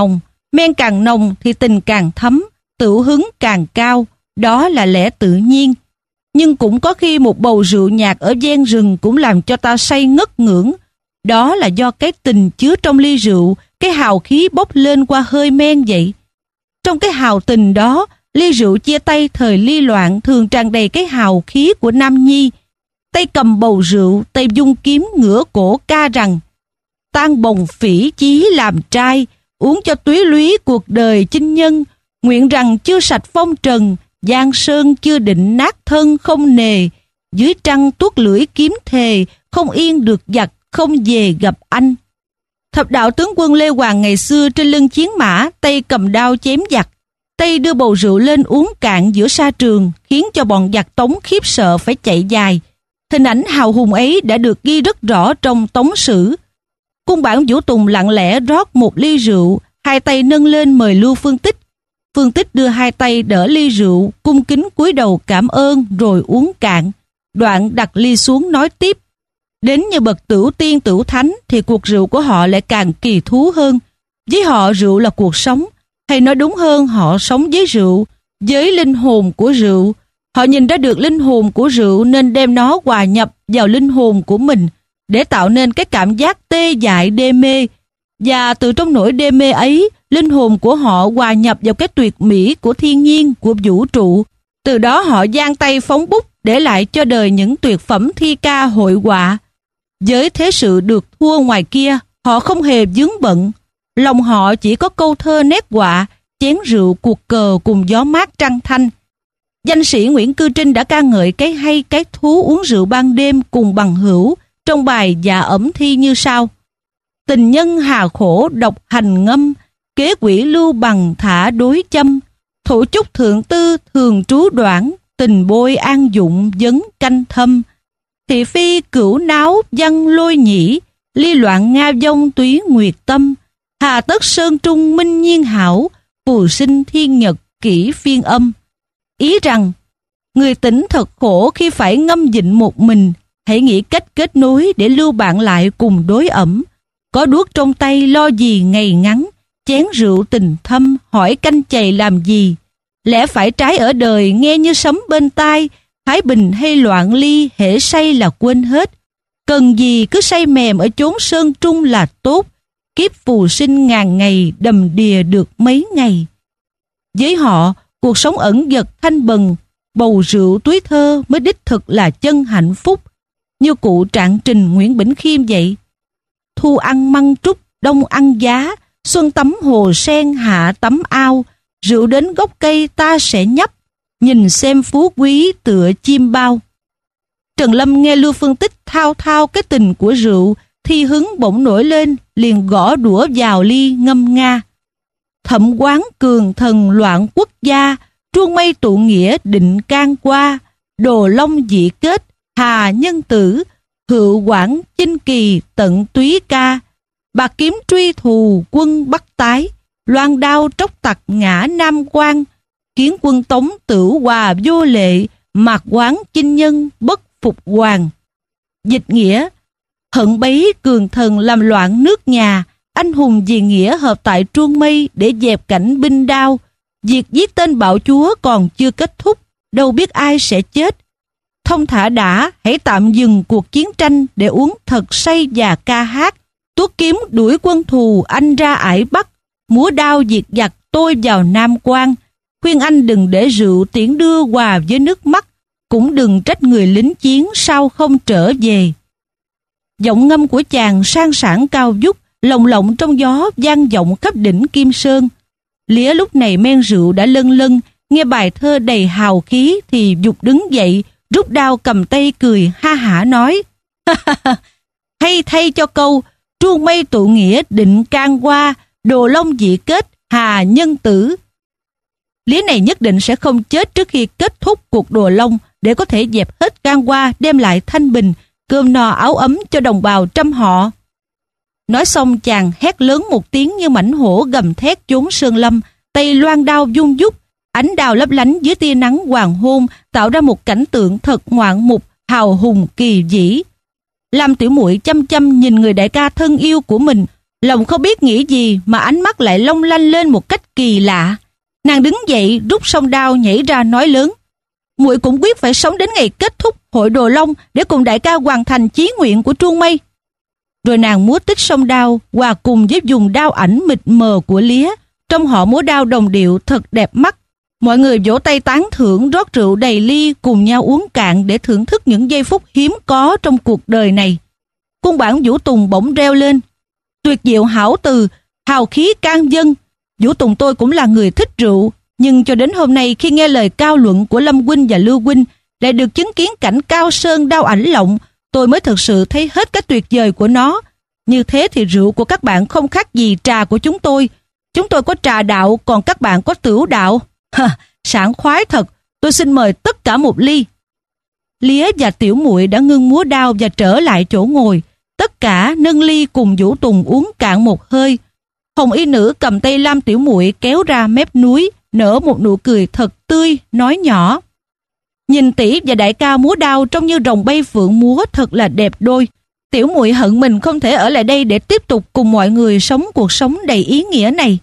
càng nồng thì tình càng thấm, tửu hứng càng cao, đó là lẽ tự nhiên. Nhưng cũng có khi một bầu rượu nhạt ở ven rừng cũng làm cho ta say ngất ngưỡng. Đó là do cái tình chứa trong ly rượu, cái hào khí bốc lên qua hơi men vậy. Trong cái hào tình đó, ly rượu chia tay thời ly loạn thường tràn đầy cái hào khí của nam nhi. Tay cầm bầu rượu, tay dung kiếm ngửa cổ ca rằng, tan bồng phỉ chí làm trai, uống cho túy lúy cuộc đời chinh nhân, nguyện rằng chưa sạch phong trần, giang sơn chưa định nát thân không nề, dưới trăng tuốt lưỡi kiếm thề, không yên được giặc, không về gặp anh. Thập đạo tướng quân Lê Hoàng ngày xưa trên lưng chiến mã, tay cầm đao chém giặc, tay đưa bầu rượu lên uống cạn giữa sa trường, khiến cho bọn giặc Tống khiếp sợ phải chạy dài. Hình ảnh hào hùng ấy đã được ghi rất rõ trong Tống Sử. Cung bản Vũ Tùng lặng lẽ rót một ly rượu, hai tay nâng lên mời Lưu Phương Tích. Phương Tích đưa hai tay đỡ ly rượu, cung kính cúi đầu cảm ơn rồi uống cạn. Đoạn đặt ly xuống nói tiếp. Đến như bậc tửu tiên tửu thánh thì cuộc rượu của họ lại càng kỳ thú hơn. Với họ rượu là cuộc sống, hay nói đúng hơn họ sống với rượu, với linh hồn của rượu. Họ nhìn ra được linh hồn của rượu nên đem nó hòa nhập vào linh hồn của mình để tạo nên cái cảm giác tê dại đê mê. Và từ trong nỗi đê mê ấy, linh hồn của họ hòa nhập vào cái tuyệt mỹ của thiên nhiên, của vũ trụ. Từ đó họ giang tay phóng bút, để lại cho đời những tuyệt phẩm thi ca hội họa. Với thế sự được thua ngoài kia, họ không hề vướng bận. Lòng họ chỉ có câu thơ nét họa, chén rượu cuộc cờ cùng gió mát trăng thanh. Danh sĩ Nguyễn Cư Trinh đã ca ngợi cái hay cái thú uống rượu ban đêm cùng bằng hữu trong bài Dạ ẩm thi như sau: tình nhân hà khổ độc hành ngâm, kế quỷ lưu bằng thả đối châm, thủ chúc thượng tư thường trú đoạn, tình bôi an dụng vấn canh thâm. Thị phi cửu náo văn lôi nhĩ, ly loạn nga vong túy nguyệt tâm, hà tất sơn trung minh nhiên hảo, phù sinh thiên nhật kỷ phiên âm. Ý rằng, người tỉnh thật khổ khi phải ngâm dịnh một mình, hãy nghĩ cách kết nối để lưu bạn lại cùng đối ẩm. Có đuốc trong tay lo gì ngày ngắn, chén rượu tình thâm hỏi canh chày làm gì. Lẽ phải trái ở đời nghe như sấm bên tai, thái bình hay loạn ly hễ say là quên hết. Cần gì cứ say mềm ở chốn sơn trung là tốt, kiếp phù sinh ngàn ngày đầm đìa được mấy ngày. Với họ, cuộc sống ẩn dật thanh bần, bầu rượu túi thơ mới đích thực là chân hạnh phúc. Như cụ Trạng Trình Nguyễn Bỉnh Khiêm vậy: thu ăn măng trúc, đông ăn giá, xuân tắm hồ sen, hạ tắm ao, rượu đến gốc cây ta sẽ nhấp, nhìn xem phú quý tựa chim bao. Trần Lâm nghe Lưu phân tích thao thao cái tình của rượu, thì hứng bỗng nổi lên, liền gõ đũa vào ly ngâm nga: thẩm quán cường thần loạn quốc gia, truông mây tụ nghĩa định can qua, đồ long dị kết hà nhân tử, hữu quảng chinh kỳ tận túy ca, bạc kiếm truy thù quân bắc tái, loan đao tróc tặc ngã nam quan, kiến quân Tống tửu hòa vô lệ, mạc quán chinh nhân bất phục hoàng. Dịch nghĩa: hận bấy cường thần làm loạn nước nhà, anh hùng vì nghĩa hợp tại truông mây để dẹp cảnh binh đao. Việc giết tên bạo chúa còn chưa kết thúc, đâu biết ai sẽ chết. Thông thả đã, hãy tạm dừng cuộc chiến tranh để uống thật say và ca hát. Tuốt kiếm đuổi quân thù anh ra ải Bắc, múa đao diệt giặc tôi vào Nam Quan. Khuyên anh đừng để rượu tiễn đưa hòa với nước mắt, cũng đừng trách người lính chiến sao không trở về. Giọng ngâm của chàng sang sảng cao vút, lồng lộng trong gió vang vọng khắp đỉnh Kim Sơn. Lía lúc này men rượu đã lân lân, nghe bài thơ đầy hào khí thì giục đứng dậy, rút đao cầm tay cười ha hả nói: hay thay cho câu truông mây tụ nghĩa định can qua, đồ long dị kết hà nhân tử. Lía này nhất định sẽ không chết trước khi kết thúc cuộc đồ long, để có thể dẹp hết can qua, đem lại thanh bình, cơm no áo ấm cho đồng bào trăm họ. Nói xong chàng hét lớn một tiếng như mãnh hổ gầm thét chốn sơn lâm, tay loan đao vung vút, ánh đao lấp lánh dưới tia nắng hoàng hôn, tạo ra một cảnh tượng thật ngoạn mục, hào hùng kỳ vĩ. Lam Tiểu Muội chăm chăm nhìn người đại ca thân yêu của mình, lòng không biết nghĩ gì mà ánh mắt lại long lanh lên một cách kỳ lạ. Nàng đứng dậy rút song đao nhảy ra nói lớn: muội cũng quyết phải sống đến ngày kết thúc hội đồ long để cùng đại ca hoàn thành chí nguyện của truông mây. Rồi nàng múa tích song đao hòa cùng với dùng đao ảnh mịt mờ của Lía, trong họ múa đao đồng điệu thật đẹp mắt. Mọi người vỗ tay tán thưởng, rót rượu đầy ly cùng nhau uống cạn để thưởng thức những giây phút hiếm có trong cuộc đời này. Cung bản Vũ Tùng bỗng reo lên: tuyệt diệu hảo từ, hào khí can dân. Vũ Tùng tôi cũng là người thích rượu, nhưng cho đến hôm nay khi nghe lời cao luận của Lâm huynh và Lưu huynh, lại được chứng kiến cảnh cao sơn đao ảnh lộng, tôi mới thực sự thấy hết cái tuyệt vời của nó. Như thế thì rượu của các bạn không khác gì trà của chúng tôi. Chúng tôi có trà đạo, còn các bạn có tửu đạo. Sảng khoái thật, tôi xin mời tất cả một ly. Lía và Tiểu Muội đã ngưng múa đao và trở lại chỗ ngồi. Tất cả nâng ly cùng Vũ Tùng uống cạn một hơi. Hồng y nữ cầm tay Lam Tiểu Muội kéo ra mép núi, nở một nụ cười thật tươi, nói nhỏ: nhìn tỷ và đại ca múa đao trông như rồng bay phượng múa, thật là đẹp đôi. Tiểu Muội hận mình không thể ở lại đây để tiếp tục cùng mọi người sống cuộc sống đầy ý nghĩa này.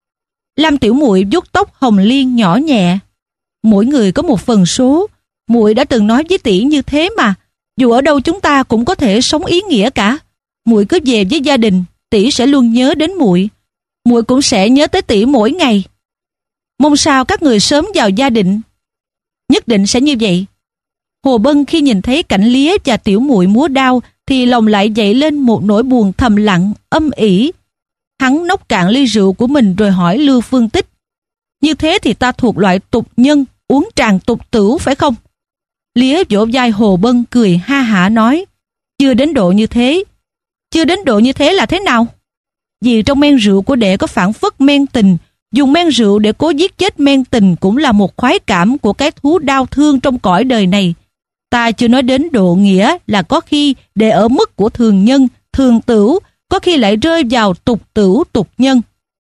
Lam Tiểu Muội vuốt tóc hồng liên nhỏ nhẹ: mỗi người có một phần số, muội đã từng nói với tỷ như thế mà. Dù ở đâu chúng ta cũng có thể sống ý nghĩa cả. Muội cứ về với gia đình, tỷ sẽ luôn nhớ đến muội. Muội cũng sẽ nhớ tới tỷ mỗi ngày. Mong sao các người sớm vào gia định. Nhất định sẽ như vậy. Hồ Bân khi nhìn thấy cảnh Lía và tiểu muội múa đao thì lòng lại dậy lên một nỗi buồn thầm lặng, âm ỉ. Hắn nốc cạn ly rượu của mình rồi hỏi Lưu Phương Tích: như thế thì ta thuộc loại tục nhân, uống tràn tục tửu phải không? Lía vỗ vai Hồ Bân cười ha hả nói: chưa đến độ như thế. Chưa đến độ như thế là thế nào? Vì trong men rượu của đệ có phảng phất men tình. Dùng men rượu để cố giết chết men tình cũng là một khoái cảm của cái thú đau thương trong cõi đời này. Ta chưa nói đến độ nghĩa là có khi đệ ở mức của thường nhân, thường tửu, có khi lại rơi vào tục tửu, tục nhân.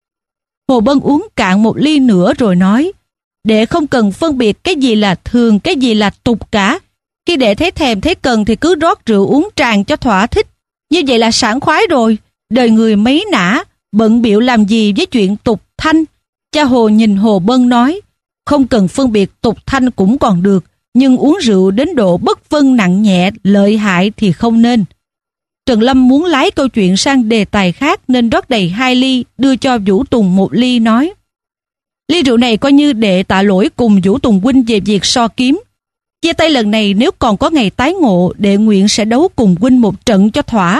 Hồ Bân uống cạn một ly nữa rồi nói: đệ không cần phân biệt cái gì là thường, cái gì là tục cả. Khi đệ thấy thèm thấy cần thì cứ rót rượu uống tràn cho thỏa thích. Như vậy là sảng khoái rồi. Đời người mấy nã, bận bịu làm gì với chuyện tục thanh. Cha Hồ nhìn Hồ Bân nói: không cần phân biệt tục thanh cũng còn được, nhưng uống rượu đến độ bất phân nặng nhẹ, lợi hại thì không nên. Trần Lâm muốn lái câu chuyện sang đề tài khác nên rót đầy 2 ly, đưa cho Vũ Tùng 1 ly nói: ly rượu này coi như đệ tạ lỗi cùng Vũ Tùng huynh về việc so kiếm. Chia tay lần này nếu còn có ngày tái ngộ, đệ nguyện sẽ đấu cùng huynh một trận cho thỏa.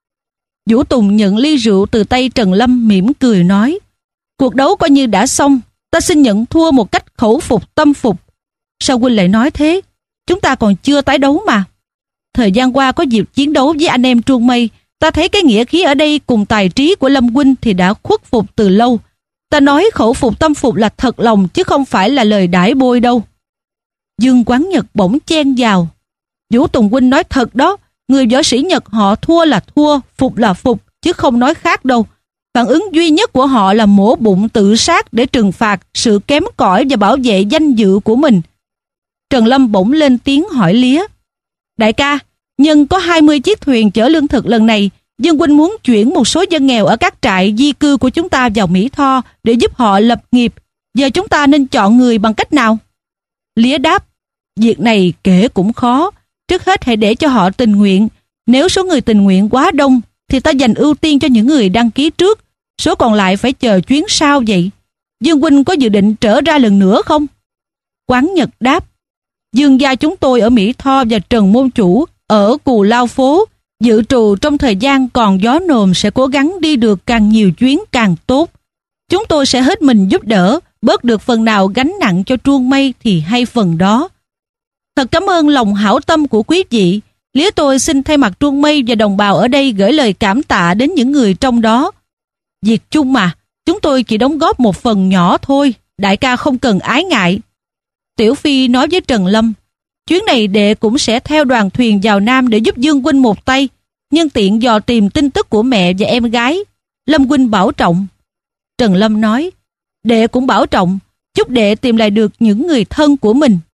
Vũ Tùng nhận ly rượu từ tay Trần Lâm mỉm cười nói: cuộc đấu coi như đã xong, ta xin nhận thua một cách khẩu phục tâm phục. Sao huynh lại nói thế? Chúng ta còn chưa tái đấu mà. Thời gian qua có dịp chiến đấu với anh em Truông Mây, ta thấy cái nghĩa khí ở đây cùng tài trí của Lâm huynh thì đã khuất phục từ lâu. Ta nói khẩu phục tâm phục là thật lòng chứ không phải là lời đãi bôi đâu. Dương Quán Nhật bỗng chen vào: Vũ Tùng huynh nói thật đó, người võ sĩ Nhật họ thua là thua, phục là phục, chứ không nói khác đâu. Phản ứng duy nhất của họ là mổ bụng tự sát để trừng phạt sự kém cỏi và bảo vệ danh dự của mình. Trần Lâm bỗng lên tiếng hỏi Lía: đại ca, nhân có 20 chiếc thuyền chở lương thực lần này, Dương huynh muốn chuyển một số dân nghèo ở các trại di cư của chúng ta vào Mỹ Tho để giúp họ lập nghiệp. Giờ chúng ta nên chọn người bằng cách nào? Lía đáp: việc này kể cũng khó. Trước hết hãy để cho họ tình nguyện. Nếu số người tình nguyện quá đông thì ta dành ưu tiên cho những người đăng ký trước, số còn lại phải chờ chuyến sau vậy. Dương huynh có dự định trở ra lần nữa không? Quán Nhật đáp: Dương gia chúng tôi ở Mỹ Tho và Trần môn chủ ở Cù Lao Phố, dự trù trong thời gian còn gió nồm sẽ cố gắng đi được càng nhiều chuyến càng tốt. Chúng tôi sẽ hết mình giúp đỡ, bớt được phần nào gánh nặng cho Truông Mây thì hay phần đó. Thật cảm ơn lòng hảo tâm của quý vị. Lía tôi xin thay mặt Truông Mây và đồng bào ở đây gửi lời cảm tạ đến những người trong đó. Việc chung mà, chúng tôi chỉ đóng góp một phần nhỏ thôi, đại ca không cần ái ngại. Tiểu Phi nói với Trần Lâm: chuyến này đệ cũng sẽ theo đoàn thuyền vào Nam để giúp Dương huynh một tay, nhân tiện dò tìm tin tức của mẹ và em gái. Lâm huynh bảo trọng. Trần Lâm nói: đệ cũng bảo trọng, chúc đệ tìm lại được những người thân của mình.